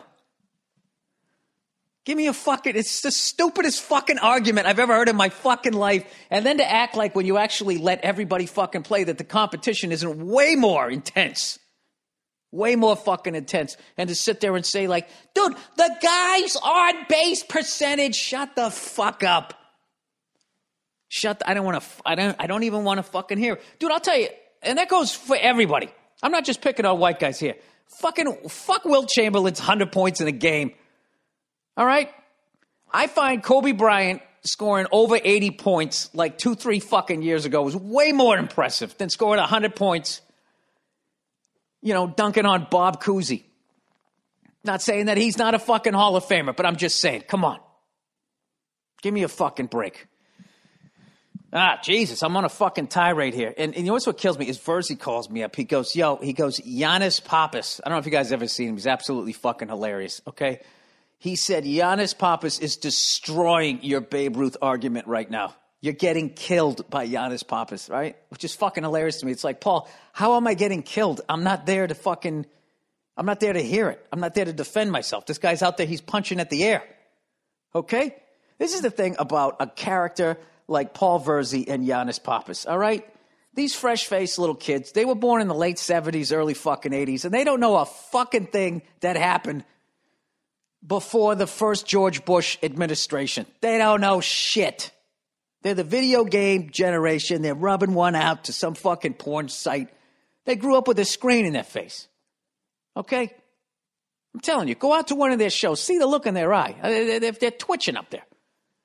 Give me a fucking, it's the stupidest fucking argument I've ever heard in my fucking life. And then to act like when you actually let everybody fucking play that the competition isn't way more intense. Way more fucking intense. And to sit there and say like, dude, the guy's on base percentage. Shut the fuck up. Shut the, I don't want to, I don't, I don't even want to fucking hear. Dude, I'll tell you. And that goes for everybody. I'm not just picking on white guys here. Fucking fuck Wilt Chamberlain's one hundred points in a game. All right? I find Kobe Bryant scoring over eighty points like two, three fucking years ago was way more impressive than scoring one hundred points you know, dunking on Bob Cousy. Not saying that he's not a fucking Hall of Famer, but I'm just saying, come on. Give me a fucking break. Ah, Jesus, I'm on a fucking tirade here. And, and you know what's what kills me is Verzi calls me up. He goes, yo, he goes, Giannis Papas. I don't know if you guys ever seen him. He's absolutely fucking hilarious, okay? He said, Giannis Papas is destroying your Babe Ruth argument right now. You're getting killed by Giannis Papas, right? Which is fucking hilarious to me. It's like, Paul, how am I getting killed? I'm not there to fucking, I'm not there to hear it. I'm not there to defend myself. This guy's out there, he's punching at the air, okay? This is the thing about a character like Paul Verzi and Giannis Papas, all right? These fresh-faced little kids, they were born in the late seventies, early fucking eighties, and they don't know a fucking thing that happened before the first George Bush administration. They don't know shit. They're the video game generation. They're rubbing one out to some fucking porn site. They grew up with a screen in their face, okay? I'm telling you, go out to one of their shows. See the look in their eye. They're, they're twitching up there.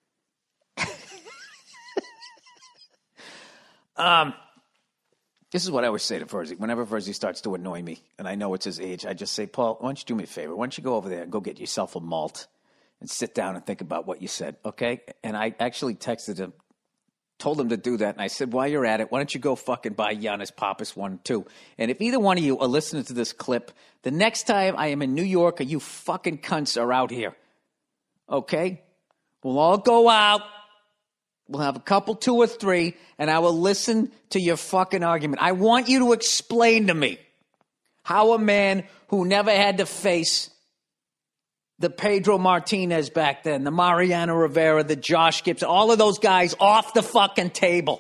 Um, this is what I always say to Verzi. Whenever Verzi starts to annoy me, and I know it's his age, I just say, Paul, why don't you do me a favor? Why don't you go over there and go get yourself a malt and sit down and think about what you said, okay? And I actually texted him, told him to do that, and I said, while you're at it, why don't you go fucking buy Giannis Papas one, too? And if either one of you are listening to this clip, the next time I am in New York or you fucking cunts are out here, okay? We'll all go out. We'll have a couple, two or three, and I will listen to your fucking argument. I want you to explain to me how a man who never had to face the Pedro Martinez back then, the Mariano Rivera, the Josh Gibson, all of those guys off the fucking table.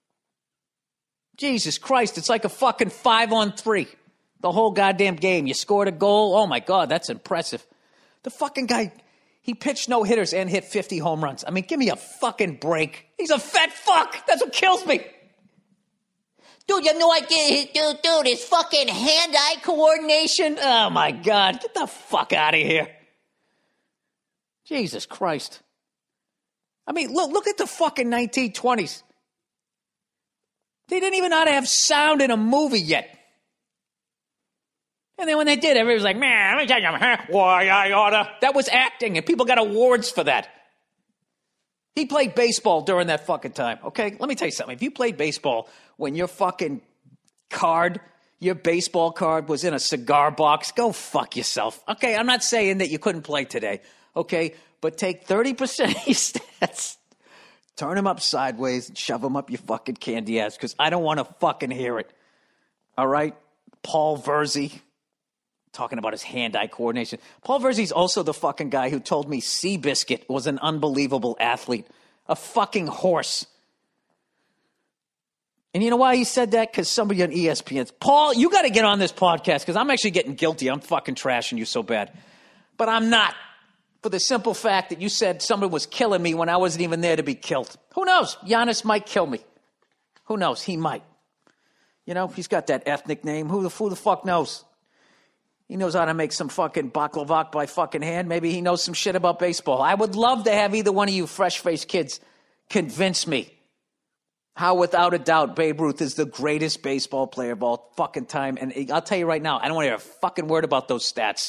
Jesus Christ, it's like a fucking five on three. The whole goddamn game. You scored a goal. Oh, my God, that's impressive. The fucking guy... He pitched no hitters and hit fifty home runs. I mean, give me a fucking break. He's a fat fuck. That's what kills me. Dude, you have no idea. Dude, dude, his fucking hand-eye coordination. Oh, my God. Get the fuck out of here. Jesus Christ. I mean, look, look at the fucking nineteen twenties. They didn't even know how to have sound in a movie yet. And then when they did, everybody was like, man, let me tell you, huh? Why I oughta. That was acting, and people got awards for that. He played baseball during that fucking time, okay? Let me tell you something. If you played baseball when your fucking card, your baseball card was in a cigar box, go fuck yourself. Okay, I'm not saying that you couldn't play today, okay? But take thirty percent of your stats, turn them up sideways, and shove them up your fucking candy ass, because I don't want to fucking hear it, all right? Paul Verzi. Talking about his hand-eye coordination. Paul Verzi's also the fucking guy who told me Seabiscuit was an unbelievable athlete. A fucking horse. And you know why he said that? Because somebody on E S P N. Paul, you got to get on this podcast because I'm actually getting guilty. I'm fucking trashing you so bad. But I'm not. For the simple fact that you said somebody was killing me when I wasn't even there to be killed. Who knows? Giannis might kill me. Who knows? He might. You know, he's got that ethnic name. Who the, who the fuck knows? He knows how to make some fucking baklava by fucking hand. Maybe he knows some shit about baseball. I would love to have either one of you fresh-faced kids convince me how, without a doubt, Babe Ruth is the greatest baseball player of all fucking time. And I'll tell you right now, I don't want to hear a fucking word about those stats.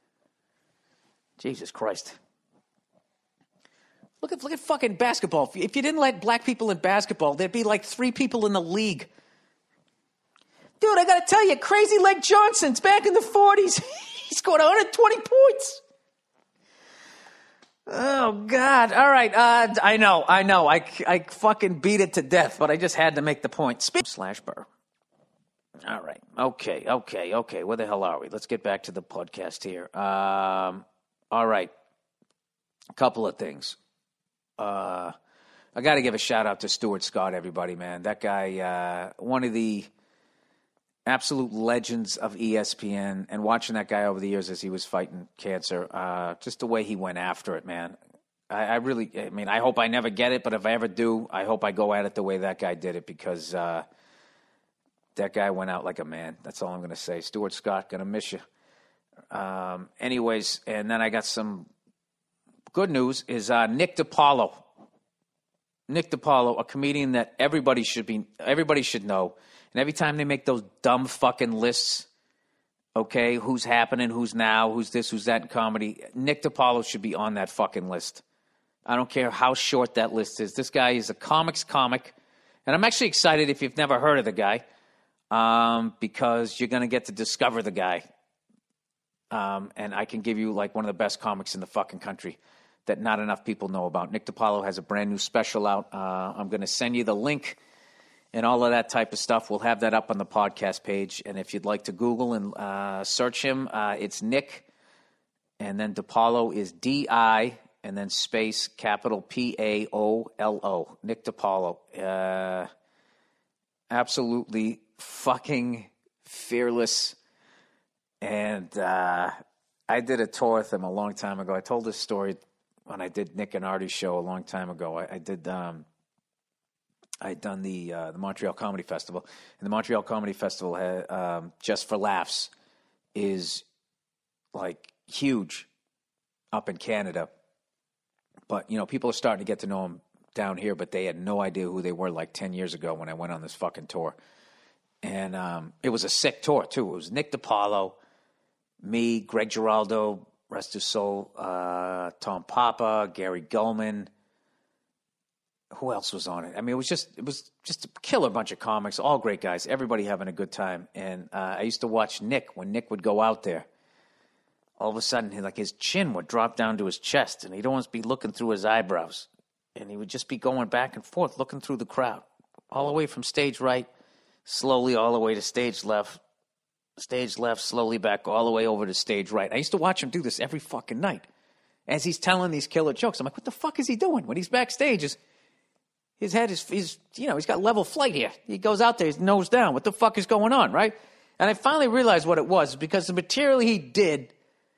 Jesus Christ. Look at, look at fucking basketball. If you didn't let black people in basketball, there'd be like three people in the league. Dude, I got to tell you, Crazy Leg Johnson's back in the forties. He scored one hundred twenty points. Oh, God. All right. Uh, I know. I know. I, I fucking beat it to death, but I just had to make the point. Speak slash burr. All right. Okay. Okay. Okay. Where the hell are we? Let's get back to the podcast here. Um, all right. A couple of things. Uh, I got to give a shout out to Stuart Scott, everybody, man. That guy, uh, one of the absolute legends of E S P N, and watching that guy over the years as he was fighting cancer, uh, just the way he went after it, man. I, I really, I mean, I hope I never get it, but if I ever do, I hope I go at it the way that guy did it, because uh, that guy went out like a man. That's all I'm going to say. Stuart Scott, going to miss you. Um, anyways, and then I got some good news is uh, Nick DiPaolo. Nick DiPaolo, a comedian that everybody should be, everybody should know. And every time they make those dumb fucking lists okay, who's happening, who's now, who's this, who's that in comedy, Nick DiPaolo should be on that fucking list. I don't care how short that list is. This guy is a comics comic. And I'm actually excited if you've never heard of the guy, um, because you're going to get to discover the guy. Um, and I can give you like one of the best comics in the fucking country that not enough people know about. Nick DiPaolo has a brand new special out. Uh, I'm going to send you the link and all of that type of stuff. We'll have that up on the podcast page. And if you'd like to Google and uh, search him, uh, it's Nick. And then DiPaolo is D I and then space capital P A O L O. Nick DiPaolo. Uh, absolutely fucking fearless. And uh, I did a tour with him a long time ago. I told this story when I did Nick and Artie's show a long time ago. I, I did... Um, I had done the uh, the Montreal Comedy Festival, and the Montreal Comedy Festival had, um, Just for Laughs is like huge up in Canada. But you know, people are starting to get to know him down here, but they had no idea who they were like ten years ago when I went on this fucking tour. And um, it was a sick tour too. It was Nick DiPaolo, me, Greg Giraldo, rest his soul, uh, Tom Papa, Gary Gulman. Who else was on it? I mean, it was just it was just a killer bunch of comics, all great guys, everybody having a good time. And uh, I used to watch Nick when Nick would go out there. All of a sudden, he, like his chin would drop down to his chest, and he'd always be looking through his eyebrows, and he would just be going back and forth, looking through the crowd, all the way from stage right, slowly all the way to stage left, stage left, slowly back all the way over to stage right. I used to watch him do this every fucking night as he's telling these killer jokes. I'm like, what the fuck is he doing when he's backstage? Is His head is, he's, you know, he's got level flight here. He goes out there, his nose down. What the fuck is going on, right? And I finally realized what it was, because the material he did,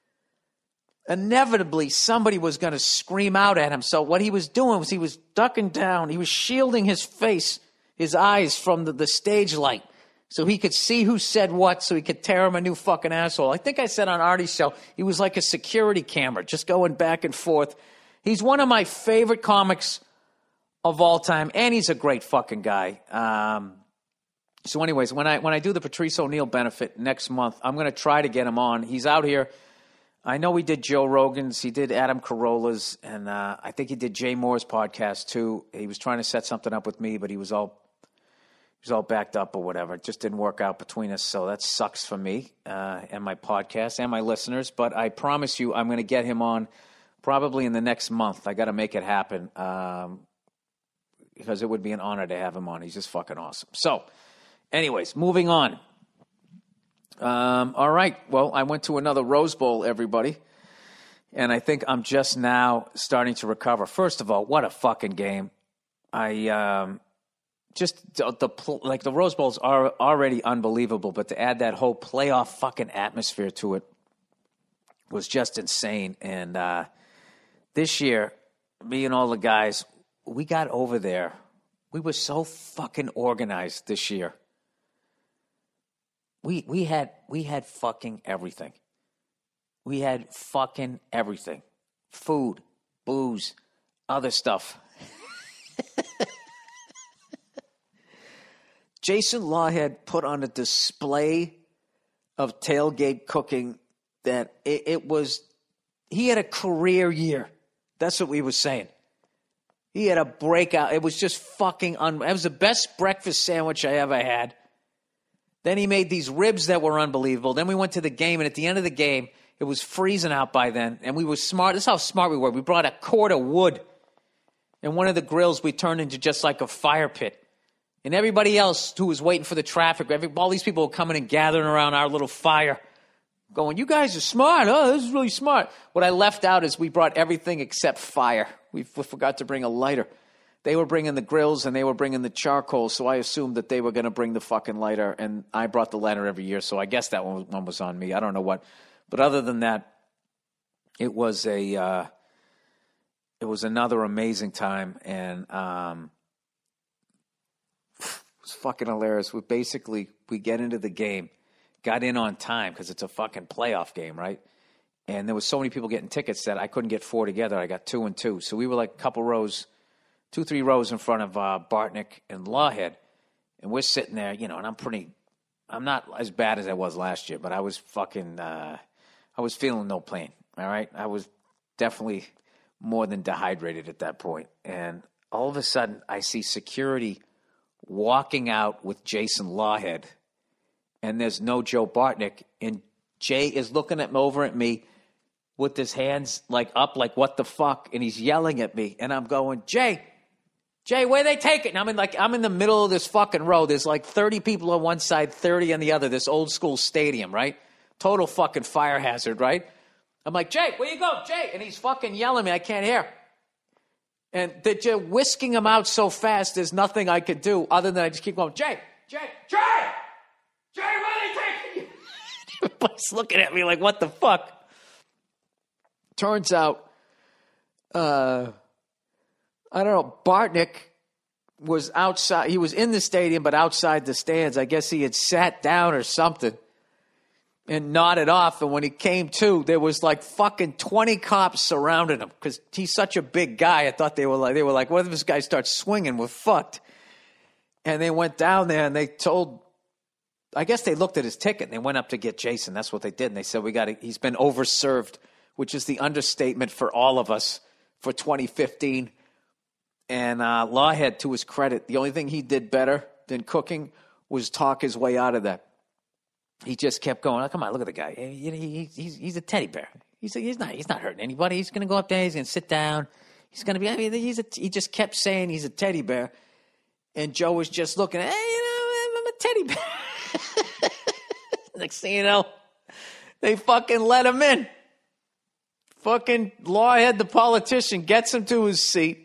inevitably somebody was going to scream out at him. So what he was doing was he was ducking down. He was shielding his face, his eyes from the, the stage light, so he could see who said what, so he could tear him a new fucking asshole. I think I said on Artie's show, he was like a security camera, just going back and forth. He's one of my favorite comics of all time, and he's a great fucking guy. Um, so anyways, when I when I do the Patrice O'Neal benefit next month, I'm going to try to get him on. He's out here. I know he did Joe Rogan's, he did Adam Carolla's, and uh, I think he did Jay Moore's podcast too. He was trying to set something up with me, but he was all he was all backed up or whatever. It just didn't work out between us, so that sucks for me uh, and my podcast and my listeners. But I promise you, I'm going to get him on probably in the next month. I got to make it happen. Um, because it would be an honor to have him on. He's just fucking awesome. So, anyways, moving on. Um, all right. Well, I went to another Rose Bowl, everybody, and I think I'm just now starting to recover. First of all, what a fucking game. I um, just, the, the like, the Rose Bowls are already unbelievable, but to add that whole playoff fucking atmosphere to it was just insane. And uh, this year, me and all the guys, we got over there. We were so fucking organized this year. We we had we had fucking everything. We had fucking everything. Food, booze, other stuff. Jason Lawhead put on a display of tailgate cooking that it, it was, he had a career year. That's what we were saying. He had a breakout. It was just fucking un. It was the best breakfast sandwich I ever had. Then he made these ribs that were unbelievable. Then we went to the game, and at the end of the game, it was freezing out by then, and we were smart. This is how smart we were. We brought a cord of wood, and one of the grills we turned into just like a fire pit. And everybody else who was waiting for the traffic, every, all these people were coming and gathering around our little fire, going, you guys are smart. Oh, this is really smart. What I left out is we brought everything except fire. We forgot to bring a lighter. They were bringing the grills and they were bringing the charcoal, so I assumed that they were going to bring the fucking lighter, and I brought the lighter every year, so I guess that one, one was on me. I don't know what. But other than that, it was a uh, it was another amazing time, and um, it was fucking hilarious. We basically, we get into the game, got in on time because it's a fucking playoff game, right? And there was so many people getting tickets that I couldn't get four together. I got two and two. So we were like a couple rows, two, three rows in front of uh, Bartnick and Lawhead. And we're sitting there, you know, and I'm pretty I'm not as bad as I was last year, but I was fucking, uh, I was feeling no pain, all right? I was definitely more than dehydrated at that point. And all of a sudden, I see security walking out with Jason Lawhead, and there's no Joe Bartnick, and Jay is looking at me over at me with his hands like up, like what the fuck, and he's yelling at me, and I'm going, Jay, Jay, where they take it? And I'm in like I'm in the middle of this fucking row. There's like thirty people on one side, thirty on the other. This old school stadium, right? Total fucking fire hazard, right? I'm like, Jay, where you go, Jay? And he's fucking yelling at me. I can't hear. And they're just whisking him out so fast. There's nothing I could do other than I just keep going, Jay, Jay, Jay, Jay, where are they taking you? Everybody's looking at me like, what the fuck? Turns out, uh. I don't know, Bartnick was outside. He was in the stadium, but outside the stands. I guess he had sat down or something and nodded off. And when he came to, there was like fucking twenty cops surrounding him because he's such a big guy. I thought they were like, they were like, what if this guy starts swinging? We're fucked. And they went down there and they told, I guess they looked at his ticket and they went up to get Jason. That's what they did. And they said, we got to, he's been overserved, which is the understatement for all of us for twenty fifteen. And uh, Lawhead, to his credit, the only thing he did better than cooking was talk his way out of that. He just kept going, oh, come on, look at the guy. He, he, he's, he's a teddy bear. He's, he's, not, he's not hurting anybody. He's going to go up there. He's going to sit down. He's going to be, I mean, he's a, he just kept saying he's a teddy bear. And Joe was just looking, hey, you know, I'm a teddy bear. Next thing you know, they fucking let him in. Fucking Lawhead, the politician, gets him to his seat.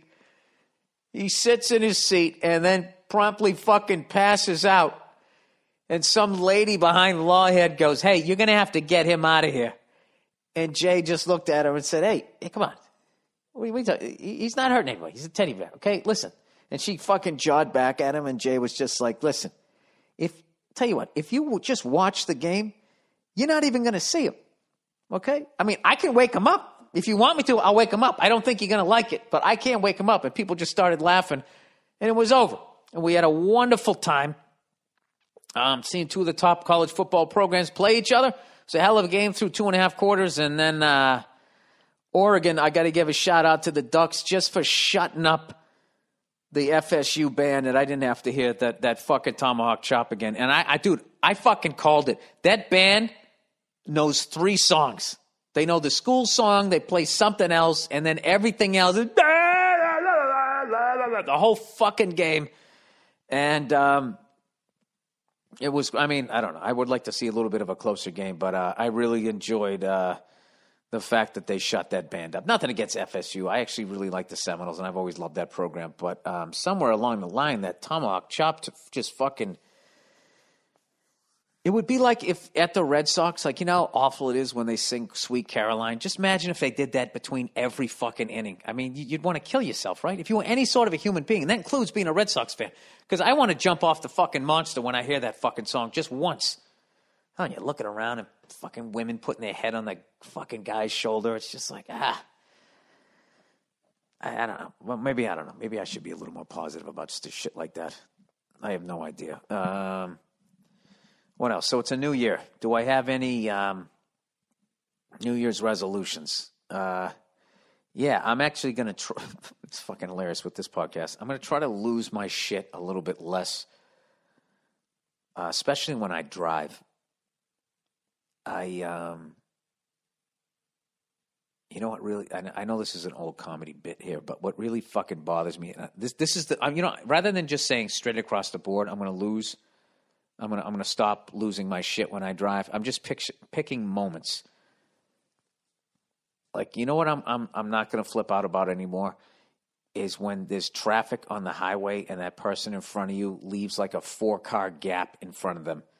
He sits in his seat and then promptly fucking passes out. And some lady behind Lawhead goes, hey, you're going to have to get him out of here. And Jay just looked at her and said, hey, hey come on. We, we talk, he's not hurting anybody. He's a teddy bear, okay? Listen. And she fucking jawed back at him, and Jay was just like, listen, if tell you what, if you just watch the game, you're not even going to see him, okay? I mean, I can wake him up. If you want me to, I'll wake him up. I don't think you're going to like it, but I can't wake him up. And people just started laughing, and it was over. And we had a wonderful time um, seeing two of the top college football programs play each other. It's a hell of a game through two and a half quarters. And then uh, Oregon, I got to give a shout-out to the Ducks just for shutting up the F S U band that I didn't have to hear that that fucking tomahawk chop again. And I, I dude, I fucking called it. That band knows three songs. They know the school song, they play something else, and then everything else is the whole fucking game. And um, it was, I mean, I don't know. I would like to see a little bit of a closer game, but uh, I really enjoyed uh, the fact that they shut that band up. Nothing against F S U. I actually really like the Seminoles, and I've always loved that program. But um, somewhere along the line, that tomahawk chop just fucking... It would be like if at the Red Sox, like, you know how awful it is when they sing Sweet Caroline? Just imagine if they did that between every fucking inning. I mean, you'd want to kill yourself, right? If you were any sort of a human being, and that includes being a Red Sox fan. Because I want to jump off the fucking monster when I hear that fucking song just once. Oh, and you're looking around and fucking women putting their head on the fucking guy's shoulder. It's just like, ah. I, I don't know. Well, maybe, I don't know. Maybe I should be a little more positive about just shit like that. I have no idea. Um... What else? So it's a new year. Do I have any um, New Year's resolutions? Uh, yeah, I'm actually going to try. It's fucking hilarious with this podcast. I'm going to try to lose my shit a little bit less, uh, especially when I drive. I, um, you know what really, I, I know this is an old comedy bit here, but what really fucking bothers me, uh, this this is the, you know, rather than just saying straight across the board, I'm going to lose I'm gonna I'm gonna stop losing my shit when I drive. I'm just pick, picking moments. Like, you know what I'm I'm I'm not gonna flip out about anymore is when there's traffic on the highway and that person in front of you leaves like a four car gap in front of them.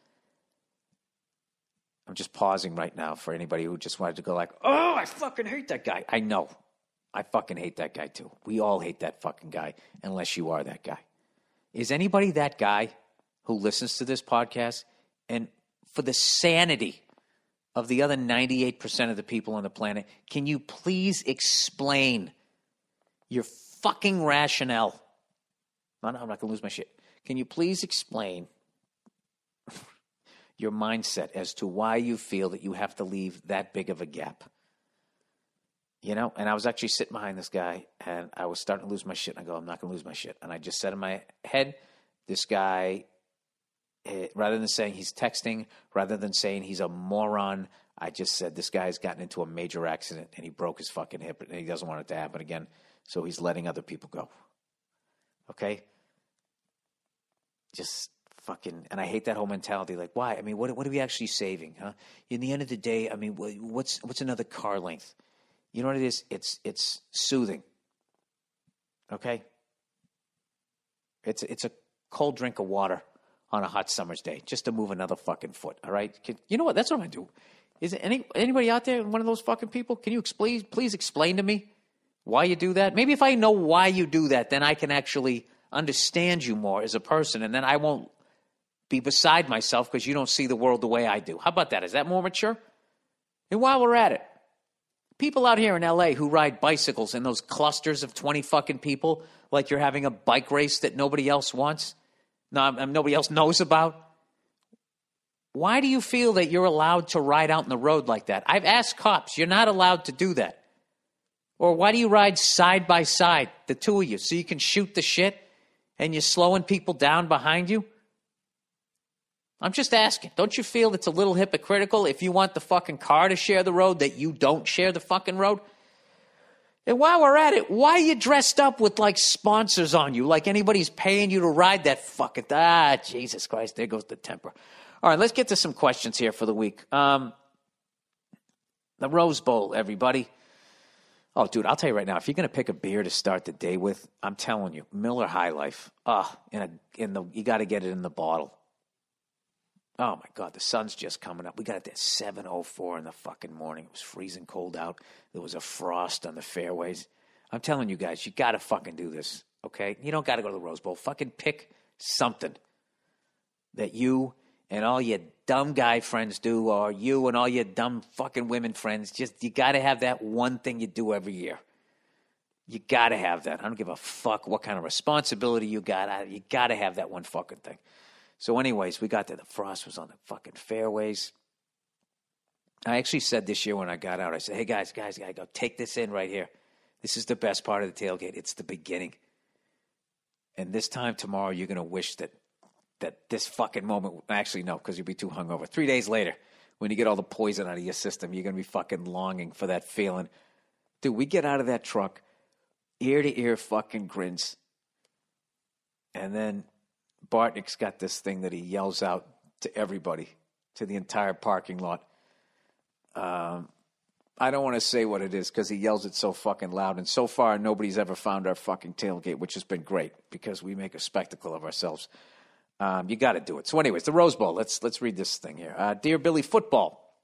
I'm just pausing right now for anybody who just wanted to go like, oh, I fucking hate that guy. I know, I fucking hate that guy too. We all hate that fucking guy unless you are that guy. Is anybody that guy who listens to this podcast, and for the sanity of the other ninety-eight percent of the people on the planet, can you please explain your fucking rationale? No, no, I'm not going to lose my shit. Can you please explain your mindset as to why you feel that you have to leave that big of a gap. You know, and I was actually sitting behind this guy, and I was starting to lose my shit. And I go, I'm not going to lose my shit. And I just said in my head, this guy, eh, rather than saying he's texting, rather than saying he's a moron, I just said this guy's gotten into a major accident, and he broke his fucking hip, and he doesn't want it to happen again, so he's letting other people go. Okay? Just fucking, and I hate that whole mentality. Like, why? I mean, what, what are we actually saving, huh? In the end of the day, I mean, what's what's another car length? You know what it is? It's it's soothing. Okay? It's it's a cold drink of water on a hot summer's day, just to move another fucking foot. All right? Can, you know what? That's what I'm gonna do. Is there any anybody out there, one of those fucking people? Can you explain? Please explain to me why you do that. Maybe if I know why you do that, then I can actually understand you more as a person, and then I won't be beside myself because you don't see the world the way I do. How about that? Is that more mature? And while we're at it, people out here in L A who ride bicycles in those clusters of twenty fucking people, like you're having a bike race that nobody else wants, no, nobody else knows about. Why do you feel that you're allowed to ride out in the road like that? I've asked cops, you're not allowed to do that. Or why do you ride side by side, the two of you, so you can shoot the shit and you're slowing people down behind you? I'm just asking. Don't you feel it's a little hypocritical if you want the fucking car to share the road that you don't share the fucking road? And while we're at it, why are you dressed up with like sponsors on you, like anybody's paying you to ride that fucking... Ah, Jesus Christ, there goes the temper. All right, let's get to some questions here for the week. Um, the Rose Bowl, everybody. Oh, dude, I'll tell you right now, if you're going to pick a beer to start the day with, I'm telling you, Miller High Life. Ah, in a, in the you got to get it in the bottle. Oh, my God, the sun's just coming up. We got it at seven oh four in the fucking morning. It was freezing cold out. There was a frost on the fairways. I'm telling you guys, you got to fucking do this, okay? You don't got to go to the Rose Bowl. Fucking pick something that you and all your dumb guy friends do, or you and all your dumb fucking women friends. Just, you got to have that one thing you do every year. You got to have that. I don't give a fuck what kind of responsibility you got. You got to have that one fucking thing. So anyways, we got there. The frost was on the fucking fairways. I actually said this year when I got out, I said, hey, guys, guys, guys, go take this in right here. This is the best part of the tailgate. It's the beginning. And this time tomorrow, you're going to wish that that this fucking moment, actually, no, because you'll be too hungover. Three days later, when you get all the poison out of your system, you're going to be fucking longing for that feeling. Dude, we get out of that truck, ear-to-ear fucking grins. And then Bartnick's got this thing that he yells out to everybody, to the entire parking lot. Um, I don't want to say what it is because he yells it so fucking loud. And so far, nobody's ever found our fucking tailgate, which has been great because we make a spectacle of ourselves. Um, you got to do it. So anyways, the Rose Bowl. Let's let's read this thing here. Uh, Dear Billy Football,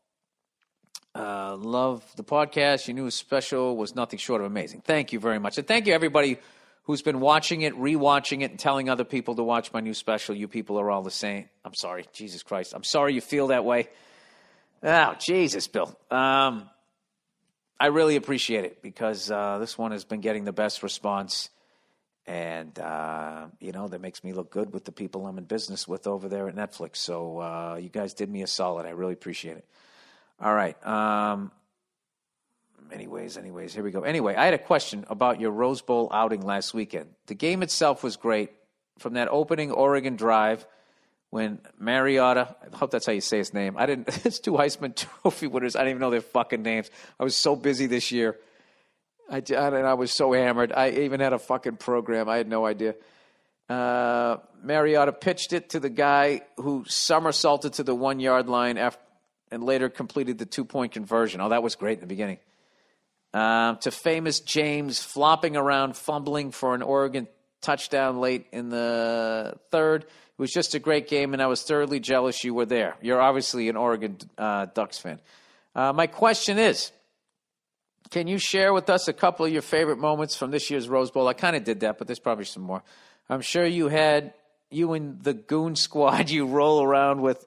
uh, love the podcast. Your new special was nothing short of amazing. Thank you very much. And thank you, everybody who's been watching it, rewatching it, and telling other people to watch my new special. You people are all the same. I'm sorry. Jesus Christ. I'm sorry you feel that way. Oh, Jesus, Bill. Um, I really appreciate it because uh, this one has been getting the best response. And, uh, you know, that makes me look good with the people I'm in business with over there at Netflix. So uh, you guys did me a solid. I really appreciate it. All right. Um, anyways, anyways, here we go. Anyway, I had a question about your Rose Bowl outing last weekend. The game itself was great. From that opening Oregon drive when Mariota, I hope that's how you say his name. I didn't, it's two Heisman Trophy winners. I didn't even know their fucking names. I was so busy this year. I, and I was so hammered. I even had a fucking program. I had no idea. Uh, Mariota pitched it to the guy who somersaulted to the one-yard line after, and later completed the two-point conversion. Oh, that was great in the beginning. Uh, to famous James flopping around, fumbling for an Oregon touchdown late in the third. It was just a great game, and I was thoroughly jealous you were there. You're obviously an Oregon uh, Ducks fan. Uh, my question is, can you share with us a couple of your favorite moments from this year's Rose Bowl? I kind of did that, but there's probably some more. I'm sure you had, you and the goon squad you roll around with,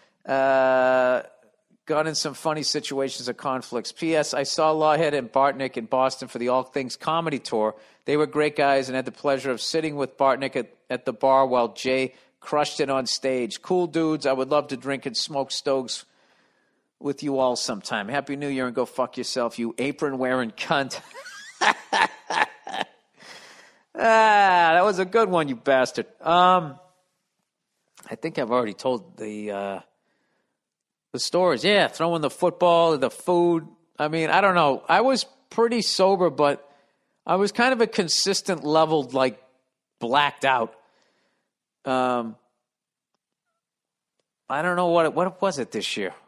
uh, got in some funny situations or conflicts. P S. I saw Lawhead and Bartnick in Boston for the All Things Comedy Tour. They were great guys and had the pleasure of sitting with Bartnick at, at the bar while Jay crushed it on stage. Cool dudes. I would love to drink and smoke stoves with you all sometime. Happy New Year and go fuck yourself, you apron-wearing cunt. Ah, that was a good one, you bastard. Um, I think I've already told the uh, the stories. Yeah, throwing the football, the food. I mean, I don't know. I was pretty sober, but I was kind of a consistent level, like blacked out. Um, I don't know what it, what was it this year.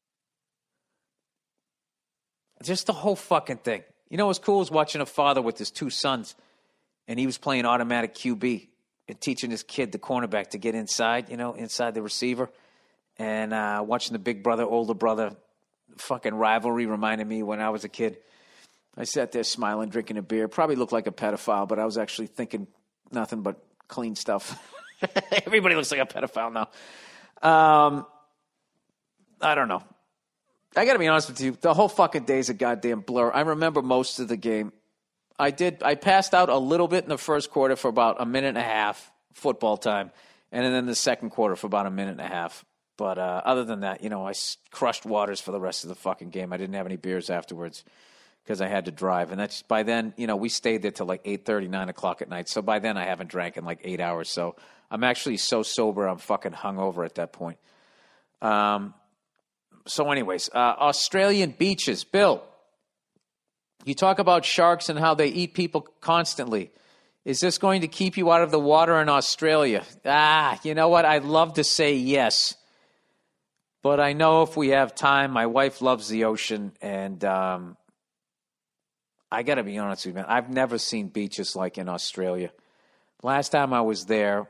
Just the whole fucking thing. You know what's cool is watching a father with his two sons, and he was playing automatic Q B and teaching his kid, the cornerback, to get inside, you know, inside the receiver. And uh, watching the big brother, older brother fucking rivalry reminded me when I was a kid. I sat there smiling, drinking a beer. Probably looked like a pedophile, but I was actually thinking nothing but clean stuff. Everybody looks like a pedophile now. Um, I don't know. I got to be honest with you. The whole fucking day's a goddamn blur. I remember most of the game. I did. I passed out a little bit in the first quarter for about a minute and a half, football time, and then in the second quarter for about a minute and a half. But uh, other than that, you know, I crushed waters for the rest of the fucking game. I didn't have any beers afterwards because I had to drive. And that's by then, you know, we stayed there till like eight thirty, nine o'clock at night. So by then I haven't drank in like eight hours. So I'm actually so sober I'm fucking hungover at that point. Um. So anyways, uh, Australian beaches. Bill, you talk about sharks and how they eat people constantly. Is this going to keep you out of the water in Australia? Ah, you know what? I'd love to say yes. But I know if we have time, my wife loves the ocean. And um, I got to be honest with you, man. I've never seen beaches like in Australia. Last time I was there,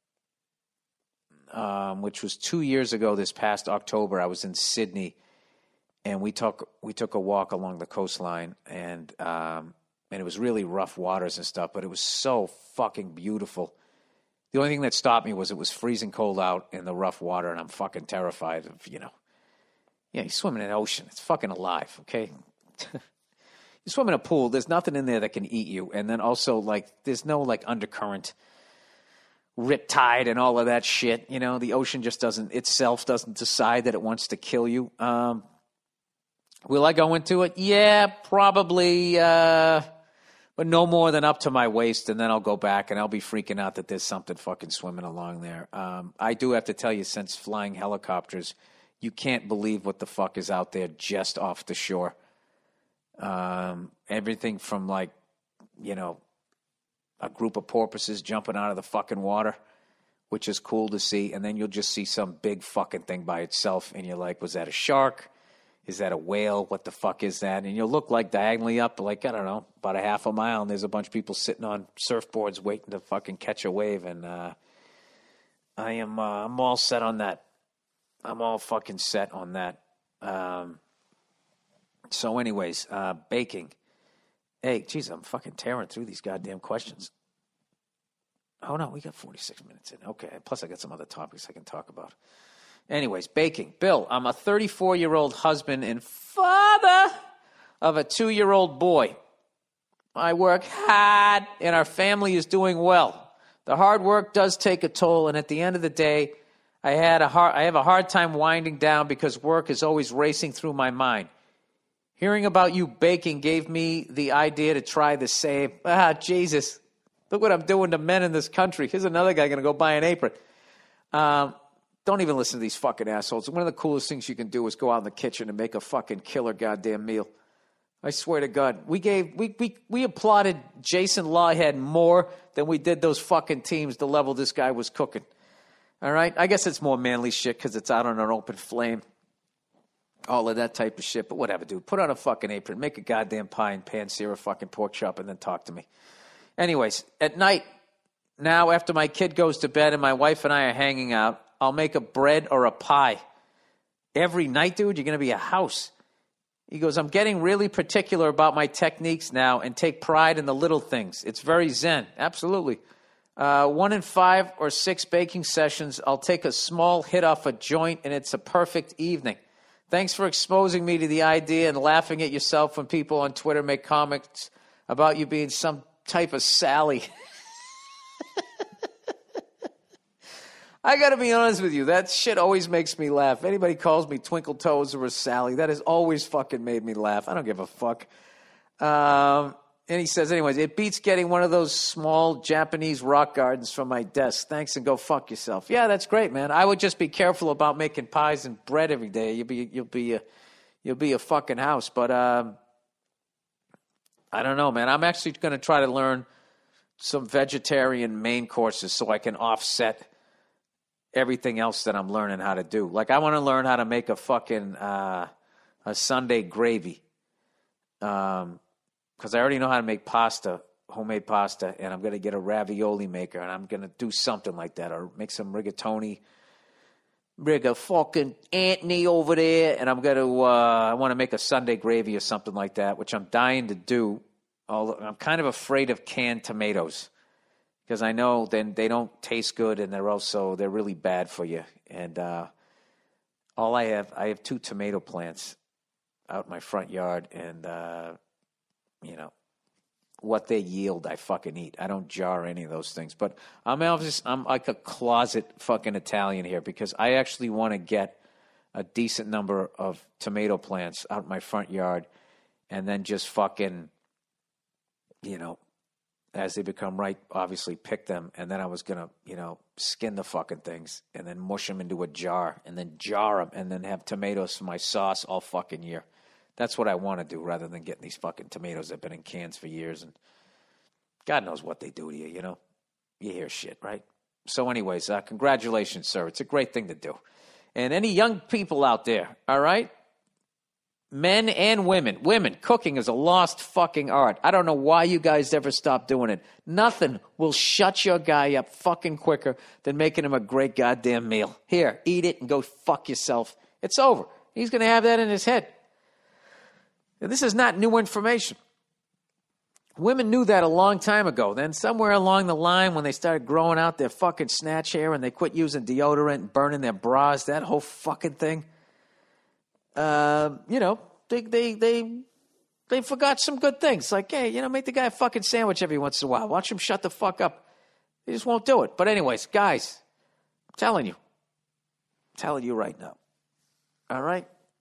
Um, which was two years ago this past October, I was in Sydney, and we took we took a walk along the coastline, and um, and it was really rough waters and stuff, but it was so fucking beautiful. The only thing that stopped me was it was freezing cold out in the rough water, and I'm fucking terrified of, you know, yeah, you swim in an ocean. It's fucking alive, okay? You swim in a pool, there's nothing in there that can eat you, and then also, like, there's no, like, undercurrent riptide and all of that shit. You know, the ocean just doesn't, itself doesn't decide that it wants to kill you. Um, will I go into it? Yeah, probably, uh, but no more than up to my waist, and then I'll go back and I'll be freaking out that there's something fucking swimming along there. Um, I do have to tell you, since flying helicopters, you can't believe what the fuck is out there just off the shore. Um, everything from, like, you know, a group of porpoises jumping out of the fucking water, which is cool to see. And then you'll just see some big fucking thing by itself. And you're like, was that a shark? Is that a whale? What the fuck is that? And you'll look like diagonally up, like, I don't know, about a half a mile. And there's a bunch of people sitting on surfboards waiting to fucking catch a wave. And uh, I am, uh, I'm all set on that. I'm all fucking set on that. Um, so anyways, uh, baking. Hey, geez, I'm fucking tearing through these goddamn questions. Oh, no, we got forty-six minutes in. Okay, plus I got some other topics I can talk about. Anyways, baking. Bill, I'm a thirty-four-year-old husband and father of a two-year-old boy. I work hard, and our family is doing well. The hard work does take a toll, and at the end of the day, I had a hard, I have a hard time winding down because work is always racing through my mind. Hearing about you baking gave me the idea to try the same. Ah, Jesus. Look what I'm doing to men in this country. Here's another guy going to go buy an apron. Um, don't even listen to these fucking assholes. One of the coolest things you can do is go out in the kitchen and make a fucking killer goddamn meal. I swear to God. We gave, we, we, we applauded Jason Lawhead more than we did those fucking teams, the level this guy was cooking. All right? I guess it's more manly shit because it's out on an open flame. All of that type of shit, but whatever, dude. Put on a fucking apron, make a goddamn pie and pan sear a fucking pork chop, and then talk to me. Anyways, at night, now after my kid goes to bed and my wife and I are hanging out, I'll make a bread or a pie. Every night, dude, you're going to be a house. He goes, I'm getting really particular about my techniques now and take pride in the little things. It's very zen. Absolutely. Uh, one in five or six baking sessions, I'll take a small hit off a joint, and it's a perfect evening. Thanks for exposing me to the idea and laughing at yourself when people on Twitter make comments about you being some type of Sally. I got to be honest with you. That shit always makes me laugh. If anybody calls me Twinkle Toes or a Sally, that has always fucking made me laugh. I don't give a fuck. Um, and he says, anyways, it beats getting one of those small Japanese rock gardens from my desk. Thanks and go fuck yourself. Yeah, that's great, man. I would just be careful about making pies and bread every day. You'll be, you'll be, a, you'll be a fucking house. But um, I don't know, man. I'm actually going to try to learn some vegetarian main courses so I can offset everything else that I'm learning how to do. Like, I want to learn how to make a fucking uh, a Sunday gravy. Um, because I already know how to make pasta, homemade pasta, and I'm going to get a ravioli maker, and I'm going to do something like that, or make some rigatoni. Bring a fucking Anthony over there, and I'm going to, uh, I want to make a Sunday gravy or something like that, which I'm dying to do. Although I'm kind of afraid of canned tomatoes, because I know then they don't taste good, and they're also, they're really bad for you. And uh, all I have, I have two tomato plants out in my front yard, and, uh, you know, what they yield, I fucking eat. I don't jar any of those things. But I'm obviously, I'm like a closet fucking Italian here, because I actually want to get a decent number of tomato plants out in my front yard, and then just fucking, you know, as they become ripe, obviously pick them, and then I was going to, you know, skin the fucking things, and then mush them into a jar, and then jar them, and then have tomatoes for my sauce all fucking year. That's what I want to do, rather than getting these fucking tomatoes that have been in cans for years, and God knows what they do to you, you know? You hear shit, right? So anyways, uh, congratulations, sir. It's a great thing to do. And any young people out there, all right? Men and women. Women, cooking is a lost fucking art. I don't know why you guys ever stopped doing it. Nothing will shut your guy up fucking quicker than making him a great goddamn meal. Here, eat it and go fuck yourself. It's over. He's going to have that in his head. Now, this is not new information. Women knew that a long time ago. Then somewhere along the line, when they started growing out their fucking snatch hair and they quit using deodorant and burning their bras, that whole fucking thing, uh, you know, they they they they forgot some good things. Like, hey, you know, make the guy a fucking sandwich every once in a while. Watch him shut the fuck up. They just won't do it. But anyways, guys, I'm telling you. I'm telling you right now. All right?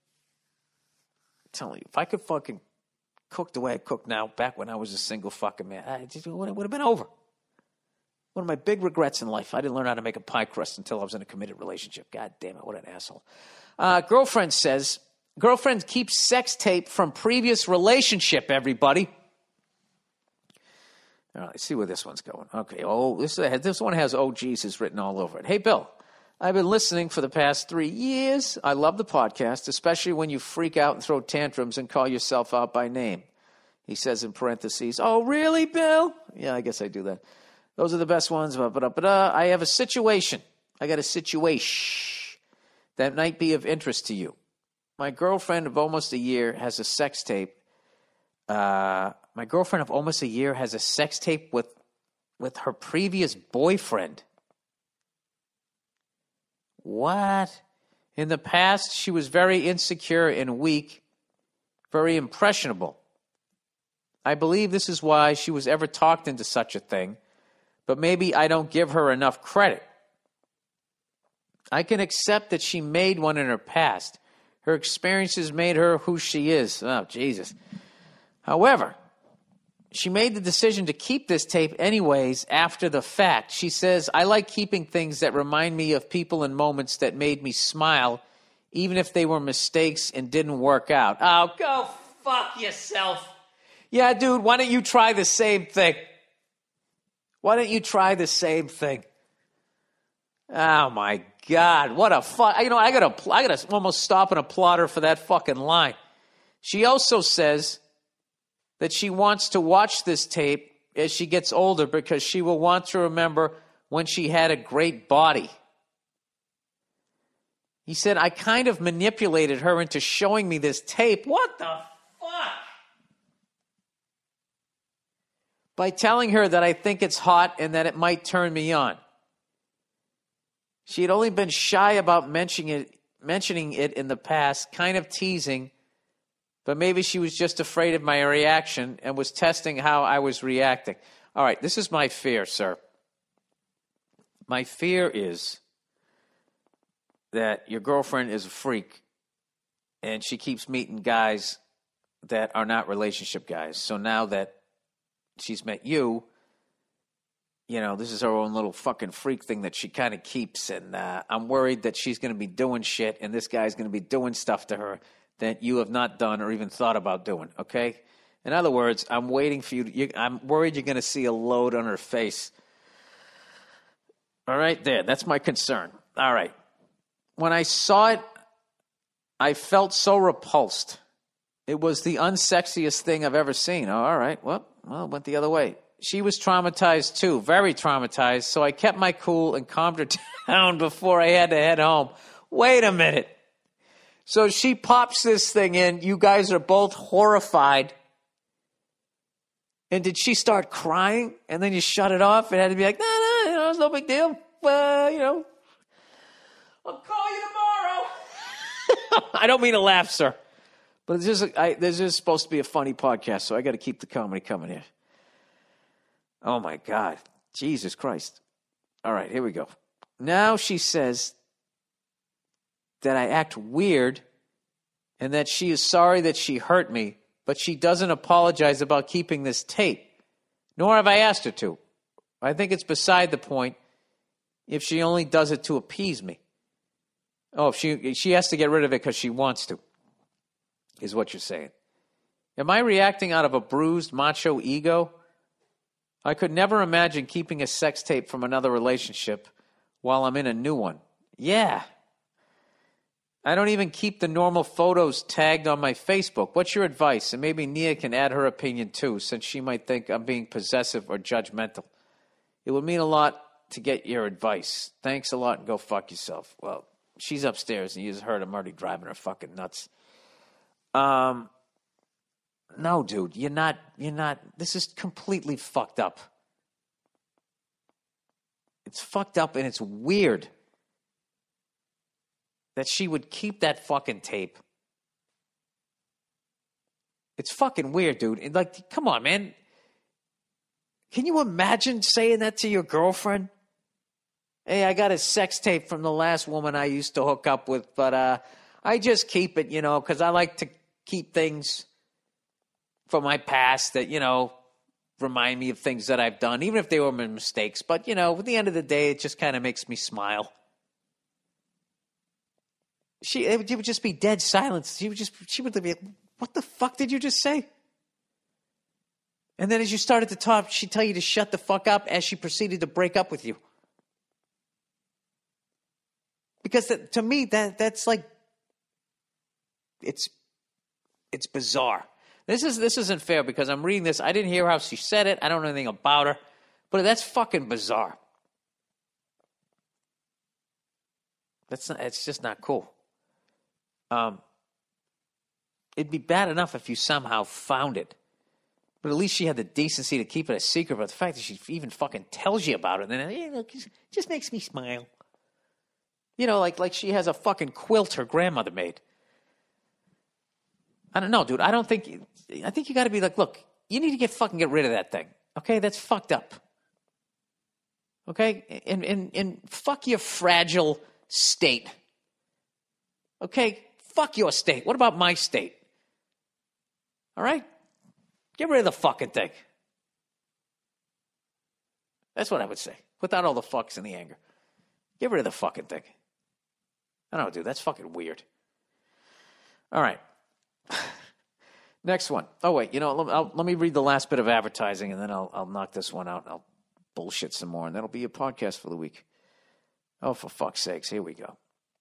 I'm telling you. If I could fucking cook the way I cook now, back when I was a single fucking man, I just, it would have been over. One of my big regrets in life, I didn't learn how to make a pie crust until I was in a committed relationship. God damn it, what an asshole. Uh, girlfriend says, girlfriend keeps sex tape from previous relationship, everybody. All right, let's see where this one's going. Okay, oh, this, is, this one has oh Jesus written all over it. Hey, Bill, I've been listening for the past three years. I love the podcast, especially when you freak out and throw tantrums and call yourself out by name. He says in parentheses, oh, really, Bill? Yeah, I guess I do that. Those are the best ones. But, but, but uh, I have a situation. I got a situation that might be of interest to you. My girlfriend of almost a year has a sex tape. Uh, my girlfriend of almost a year has a sex tape with with her previous boyfriend. What? In the past, she was very insecure and weak, very impressionable. I believe this is why she was ever talked into such a thing, but maybe I don't give her enough credit. I can accept that she made one in her past. Her experiences made her who she is. Oh, Jesus. However, she made the decision to keep this tape anyways after the fact. She says, I like keeping things that remind me of people and moments that made me smile, even if they were mistakes and didn't work out. Oh, go fuck yourself. Yeah, dude, why don't you try the same thing? Why don't you try the same thing? Oh, my God. What a fuck. You know, I got to I gotta almost stop and applaud her for that fucking line. She also says that she wants to watch this tape as she gets older because she will want to remember when she had a great body. He said, I kind of manipulated her into showing me this tape. What the fuck? By telling her that I think it's hot and that it might turn me on. She had only been shy about mentioning it, mentioning it in the past, kind of teasing, but maybe she was just afraid of my reaction and was testing how I was reacting. All right, this is my fear, sir. My fear is that your girlfriend is a freak and she keeps meeting guys that are not relationship guys. So now that she's met you, you know, this is her own little fucking freak thing that she kind of keeps. And uh, I'm worried that she's going to be doing shit and this guy's going to be doing stuff to her that you have not done or even thought about doing, okay? In other words, I'm waiting for you. To, you I'm worried you're going to see a load on her face. All right, there. That's my concern. All right. When I saw it, I felt so repulsed. It was the unsexiest thing I've ever seen. Oh, all right. Well, well, it went the other way. She was traumatized too, very traumatized. So I kept my cool and calmed her down before I had to head home. Wait a minute. So she pops this thing in. You guys are both horrified. And did she start crying? And then you shut it off? It had to be like, no, no, you know, it's no big deal. Uh, you know, I'll call you tomorrow. I don't mean to laugh, sir. But this is, I, this is supposed to be a funny podcast, so I got to keep the comedy coming here. Oh, my God. Jesus Christ. All right, here we go. Now she says that I act weird and that she is sorry that she hurt me, but she doesn't apologize about keeping this tape, nor have I asked her to. I think it's beside the point if she only does it to appease me. Oh, if she she has to get rid of it because she wants to, is what you're saying. Am I reacting out of a bruised macho ego? I could never imagine keeping a sex tape from another relationship while I'm in a new one. Yeah. I don't even keep the normal photos tagged on my Facebook. What's your advice? And maybe Nia can add her opinion too, since she might think I'm being possessive or judgmental. It would mean a lot to get your advice. Thanks a lot and go fuck yourself. Well, she's upstairs and you just heard I'm already driving her fucking nuts. Um, no, dude, you're not, you're not, this is completely fucked up. It's fucked up and it's weird that she would keep that fucking tape. It's fucking weird, dude. And like, come on, man. Can you imagine saying that to your girlfriend? Hey, I got a sex tape from the last woman I used to hook up with, but uh, I just keep it, you know, because I like to keep things from my past that, you know, remind me of things that I've done, even if they were mistakes. But, you know, at the end of the day, it just kind of makes me smile. She it would, it would just be dead silence. She would just she would be, what the fuck did you just say? And then as you started to talk, she'd tell you to shut the fuck up as she proceeded to break up with you. Because that, to me, that that's like, it's it's bizarre. This is this isn't fair because I'm reading this. I didn't hear how she said it. I don't know anything about her. But that's fucking bizarre. That's not, it's just not cool. Um, it'd be bad enough if you somehow found it. But at least she had the decency to keep it a secret. But the fact that she even fucking tells you about it, then you know, it just makes me smile. You know, like like she has a fucking quilt her grandmother made. I don't know, dude. I don't think... I think you got to be like, look, you need to get fucking get rid of that thing. Okay? That's fucked up. Okay? And, and, and fuck your fragile state. Okay? Fuck your state. What about my state? All right? Get rid of the fucking thing. That's what I would say. Without all the fucks and the anger. Get rid of the fucking thing. I don't know, dude. That's fucking weird. All right. Next one. Oh, wait. You know, let, I'll, let me read the last bit of advertising, and then I'll, I'll knock this one out, and I'll bullshit some more, and that'll be a podcast for the week. Oh, for fuck's sakes. Here we go.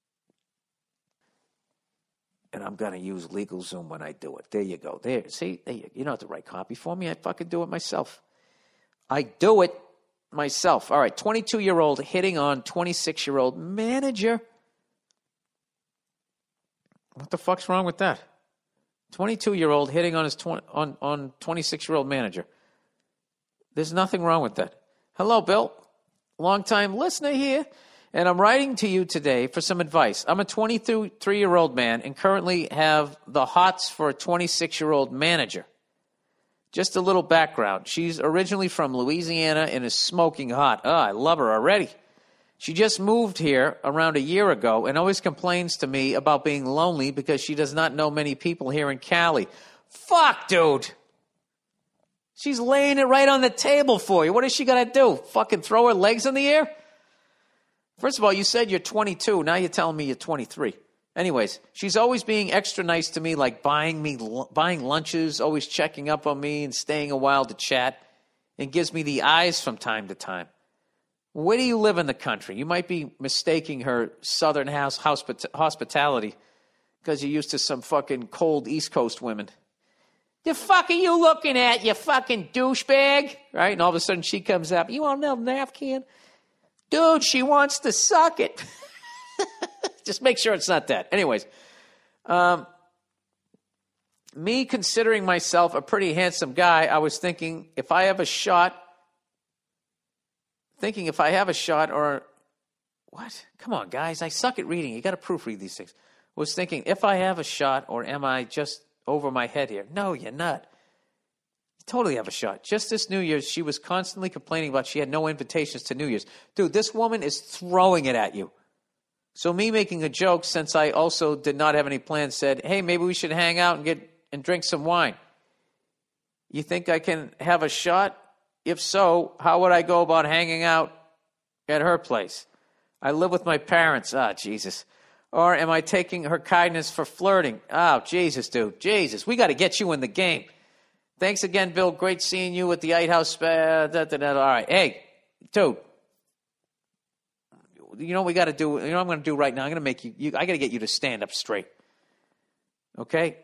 And I'm going to use LegalZoom when I do it. There you go. There. See? There you, you don't have to write copy for me. I fucking do it myself. I do it myself. All right. twenty-two-year-old hitting on twenty-six-year-old manager. What the fuck's wrong with that? twenty-two-year-old hitting on his twenty, on, on twenty-six-year-old manager. There's nothing wrong with that. Hello, Bill. Long-time listener here. And I'm writing to you today for some advice. I'm a twenty-three-year-old man and currently have the hots for a twenty-six-year-old manager. Just a little background. She's originally from Louisiana and is smoking hot. Oh, I love her already. She just moved here around a year ago and always complains to me about being lonely because she does not know many people here in Cali. Fuck, dude. She's laying it right on the table for you. What is she going to do? Fucking throw her legs in the air? First of all, you said you're twenty-two. Now you're telling me you're twenty-three. Anyways, she's always being extra nice to me, like buying me buying lunches, always checking up on me and staying a while to chat, and gives me the eyes from time to time. Where do you live in the country? You might be mistaking her southern house hospitality because you're used to some fucking cold East Coast women. The fuck are you looking at, you fucking douchebag? Right? And all of a sudden she comes up. You want another napkin? Dude, she wants to suck it. Just make sure it's not that. Anyways, um, me considering myself a pretty handsome guy, I was thinking if I have a shot, thinking if I have a shot or, what? Come on, guys. I suck at reading. You got to proofread these things. I was thinking if I have a shot or am I just over my head here? No, you're not. You totally have a shot. Just this New Year's, she was constantly complaining about she had no invitations to New Year's. Dude, this woman is throwing it at you. So me making a joke, since I also did not have any plans, said, hey, maybe we should hang out and get and drink some wine. You think I can have a shot? If so, how would I go about hanging out at her place? I live with my parents. Ah, Jesus. Or am I taking her kindness for flirting? Oh, Jesus, dude. Jesus, we got to get you in the game. Thanks again, Bill. Great seeing you at the White House. Uh, da, da, da. All right. Hey, dude. You know what we got to do? You know what I'm going to do right now? I'm going to make you, you I got to get you to stand up straight. Okay?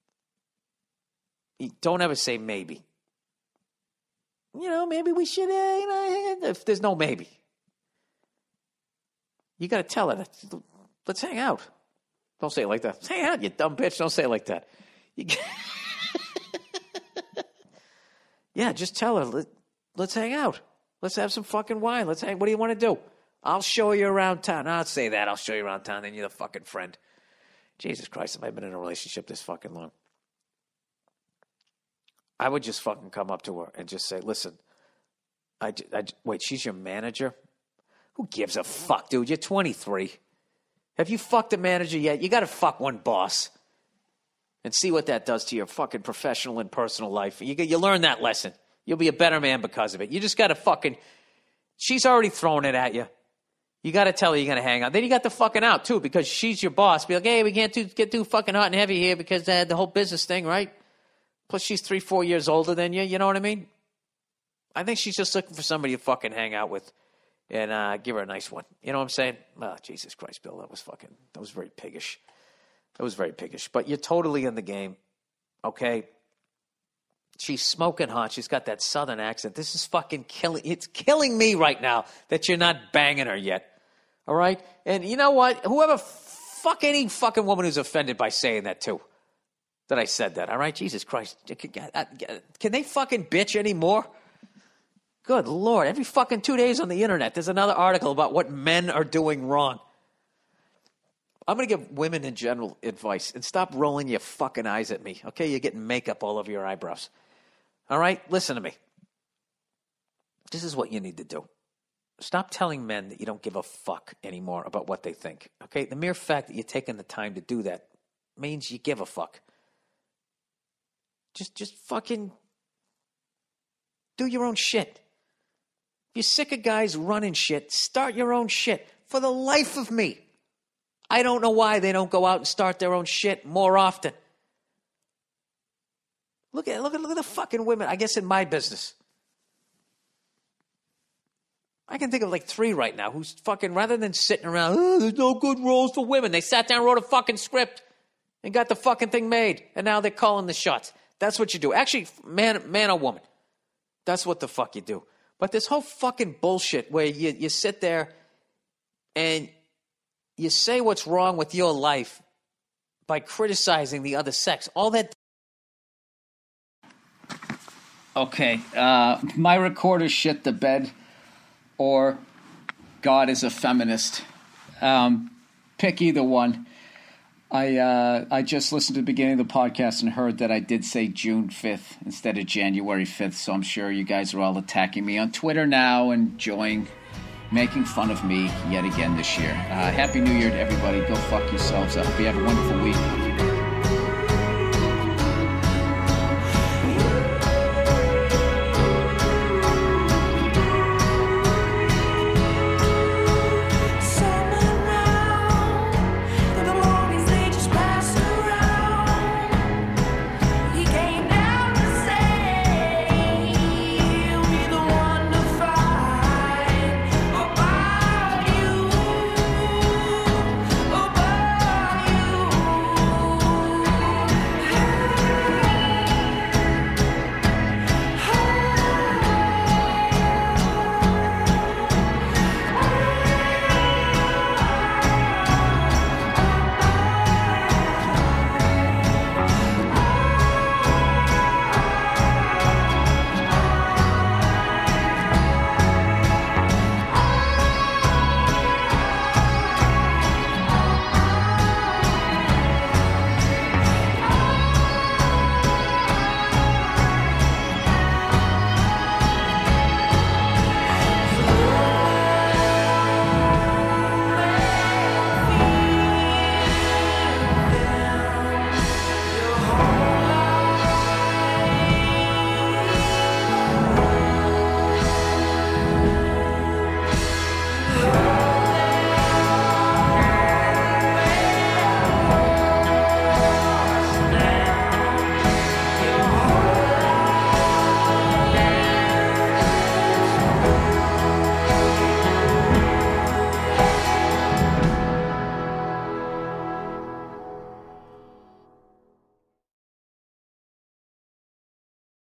Don't ever say maybe. You know, maybe we should, uh, you know, if there's no maybe. You got to tell her that. Let's hang out. Don't say it like that. Let's hang out, you dumb bitch. Don't say it like that. You yeah, just tell her, Let, let's hang out. Let's have some fucking wine. Let's hang. What do you want to do? I'll show you around town. I'll say that. I'll show you around town. Then you're the fucking friend. Jesus Christ, have I been in a relationship this fucking long? I would just fucking come up to her and just say, listen, I, I, wait, she's your manager? Who gives a fuck, dude? You're twenty-three. Have you fucked a manager yet? You got to fuck one boss and see what that does to your fucking professional and personal life. You, you learn that lesson. You'll be a better man because of it. You just got to fucking, she's already throwing it at you. You got to tell her you're going to hang out. Then you got the fucking out, too, because she's your boss. Be like, hey, we can't do, get too fucking hot and heavy here because uh, the whole business thing, right? Plus, she's three, four years older than you. You know what I mean? I think she's just looking for somebody to fucking hang out with and uh, give her a nice one. You know what I'm saying? Oh, Jesus Christ, Bill, that was fucking, that was very piggish. That was very piggish. But you're totally in the game, okay? She's smoking hot. She's got that southern accent. This is fucking killing, it's killing me right now that you're not banging her yet, all right? And you know what? Whoever, fuck any fucking woman who's offended by saying that too, that I said that, all right? Jesus Christ. Can they fucking bitch anymore? Good Lord. Every fucking two days on the internet, there's another article about what men are doing wrong. I'm going to give women in general advice and stop rolling your fucking eyes at me, okay? You're getting makeup all over your eyebrows. All right? Listen to me. This is what you need to do. Stop telling men that you don't give a fuck anymore about what they think, okay? The mere fact that you're taking the time to do that means you give a fuck. Just, just fucking do your own shit. If you're sick of guys running shit, start your own shit. For the life of me, I don't know why they don't go out and start their own shit more often. Look at look at look at the fucking women. I guess in my business, I can think of like three right now who's fucking, rather than sitting around, oh, there's no good roles for women, they sat down, wrote a fucking script, and got the fucking thing made, and now they're calling the shots. That's what you do. Actually, man, man or woman, that's what the fuck you do. But this whole fucking bullshit where you you sit there and you say what's wrong with your life by criticizing the other sex. All that. Okay, uh, my recorder shit the bed, or God is a feminist. Um, pick either one. I uh, I just listened to the beginning of the podcast and heard that I did say June fifth instead of January fifth, so I'm sure you guys are all attacking me on Twitter now and enjoying making fun of me yet again this year. Uh, Happy New Year to everybody. Go fuck yourselves. I hope you have a wonderful week.